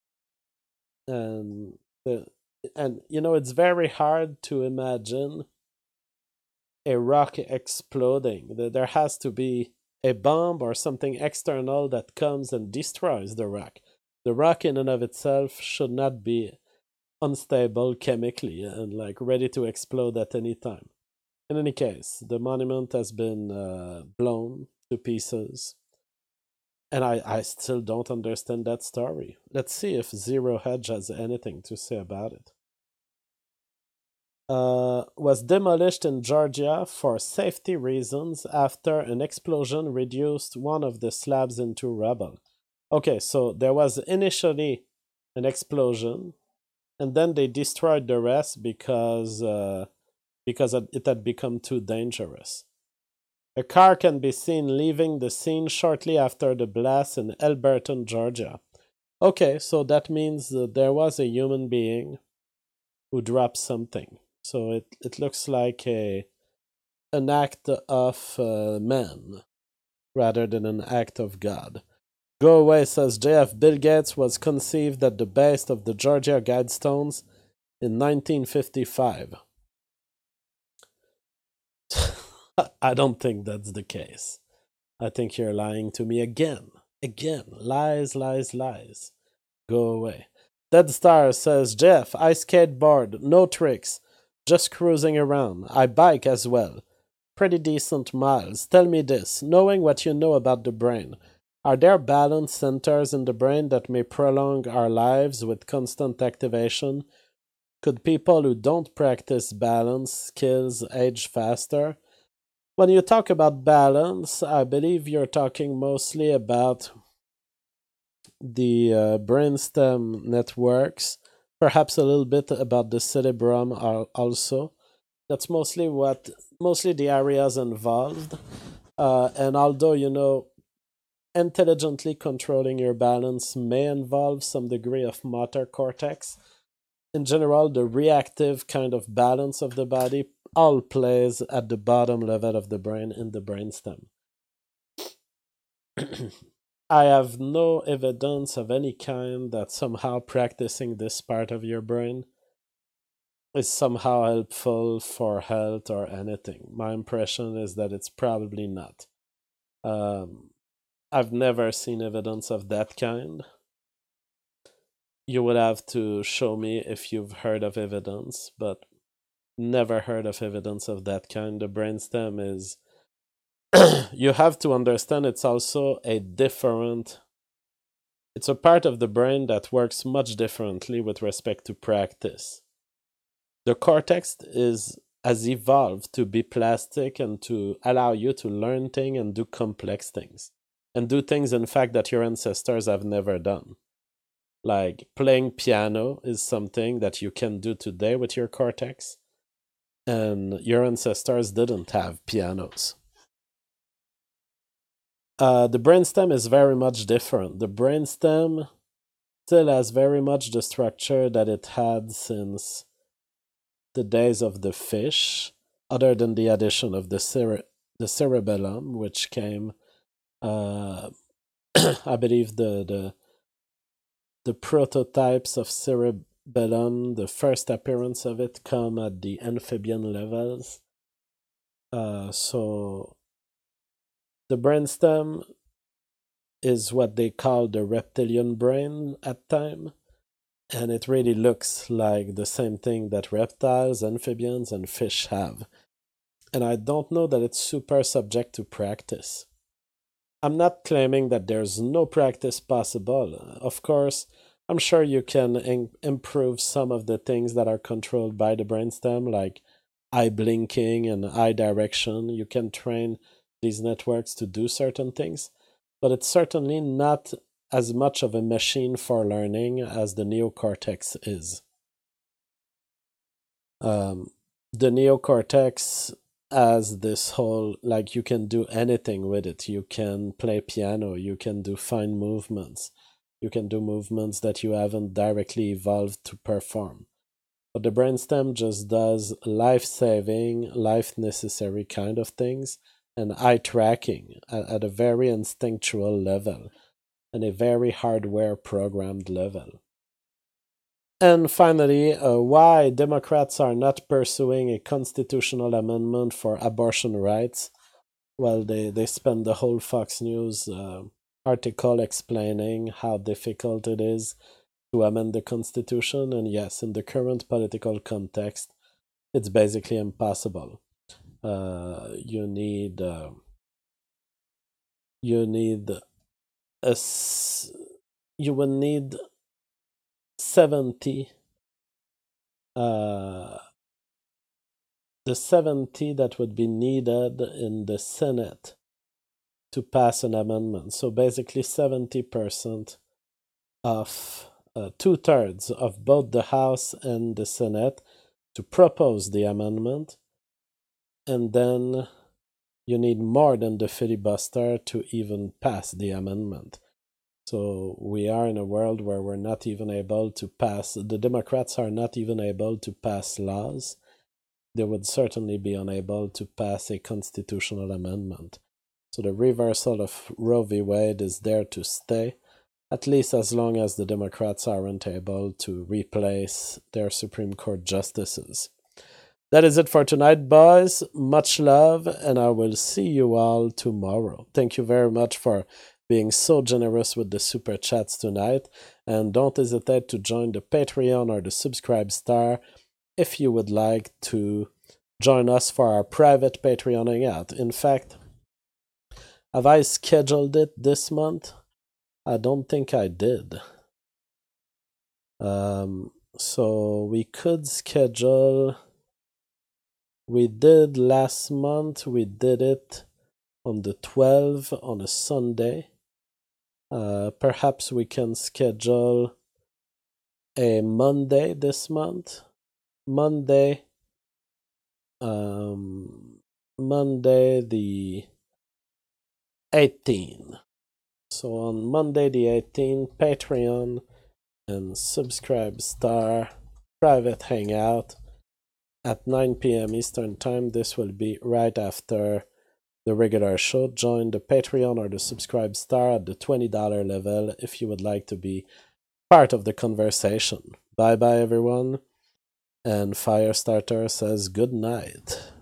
And the, and you know, it's very hard to imagine a rock exploding. There has to be a bomb or something external that comes and destroys the rock. The rock in and of itself should not be unstable chemically and like ready to explode at any time. In any case, the monument has been uh, blown to pieces. And I, I still don't understand that story. Let's see if Zero Hedge has anything to say about it. Uh, was demolished in Georgia for safety reasons after an explosion reduced one of the slabs into rubble. Okay, so there was initially an explosion, and then they destroyed the rest because uh, because it had become too dangerous. A car can be seen leaving the scene shortly after the blast in Elberton, Georgia. Okay, so that means that there was a human being who dropped something. So it, it looks like a an act of uh, man rather than an act of God. Go Away says J F. Bill Gates was conceived at the base of the Georgia Guidestones in nineteen fifty-five. I don't think that's the case. I think you're lying to me again. Again. Lies, lies, lies. Go away. Dead Star says, Jeff, I skateboard, no tricks, just cruising around. I bike as well. Pretty decent miles. Tell me this, knowing what you know about the brain, are there balance centers in the brain that may prolong our lives with constant activation? Could people who don't practice balance skills age faster? When you talk about balance, I believe you're talking mostly about the uh, brainstem networks, perhaps a little bit about the cerebrum also. That's mostly what, mostly the areas involved. Uh, and although, you know, intelligently controlling your balance may involve some degree of motor cortex, in general, the reactive kind of balance of the body all plays at the bottom level of the brain in the brainstem. I have no evidence of any kind that somehow practicing this part of your brain is somehow helpful for health or anything. My impression is that it's probably not. Um, I've never seen evidence of that kind. You would have to show me if you've heard of evidence, but never heard of evidence of that kind. The brainstem is you have to understand it's also a different it's a part of the brain that works much differently with respect to practice. The cortex is has evolved to be plastic and to allow you to learn things and do complex things. And do things, in fact, that your ancestors have never done. Like playing piano is something that you can do today with your cortex. And your ancestors didn't have pianos. Uh, the brainstem is very much different. The brainstem still has very much the structure that it had since the days of the fish, other than the addition of the cere- the cerebellum, which came, uh, I believe, the the the prototypes of cerebellum, the first appearance of it, come at the amphibian levels. Uh, so the brainstem is what they call the reptilian brain at time, And it really looks like the same thing that reptiles, amphibians, and fish have. And I don't know that it's super subject to practice. I'm not claiming that there's no practice possible. Of course, I'm sure you can in- improve some of the things that are controlled by the brainstem, like eye blinking and eye direction. You can train these networks to do certain things, but it's certainly not as much of a machine for learning as the neocortex is. Um, the neocortex has this whole, like, you can do anything with it. You can play piano, you can do fine movements, you can do movements that you haven't directly evolved to perform. But the brainstem just does life-saving, life-necessary kind of things and eye tracking at, at a very instinctual level and a very hardware-programmed level. And finally, uh, why Democrats are not pursuing a constitutional amendment for abortion rights. Well, they, they spend the whole Fox News uh, article explaining how difficult it is to amend the Constitution, and yes, in the current political context, it's basically impossible. Uh, you need uh, you need a you will need seventy. Uh, the seventy that would be needed in the Senate to pass an amendment. So basically, seventy percent of uh, two thirds of both the House and the Senate to propose the amendment, and then you need more than the filibuster to even pass the amendment. So we are in a world where we're not even able to pass, the Democrats are not even able to pass laws. They would certainly be unable to pass a constitutional amendment. So the reversal of Roe v. Wade is there to stay, at least as long as the Democrats aren't able to replace their Supreme Court justices. That is it for tonight, boys. Much love, and I will see you all tomorrow. Thank you very much for being so generous with the super chats tonight, and don't hesitate to join the Patreon or the Subscribe Star if you would like to join us for our private Patreon hangout. In fact, have I scheduled it this month? I don't think I did. Um, so we could schedule... We did last month, we did it on the twelfth on a Sunday. Uh, perhaps we can schedule a Monday this month. Monday, um, Monday the eighteenth. So on Monday the eighteenth, Patreon and Subscribe Star private hangout at nine p.m. Eastern Time. This will be right after the regular show. Join the Patreon or the Subscribe Star at the twenty dollars level if you would like to be part of the conversation. Bye bye, everyone. And Firestarter says good night.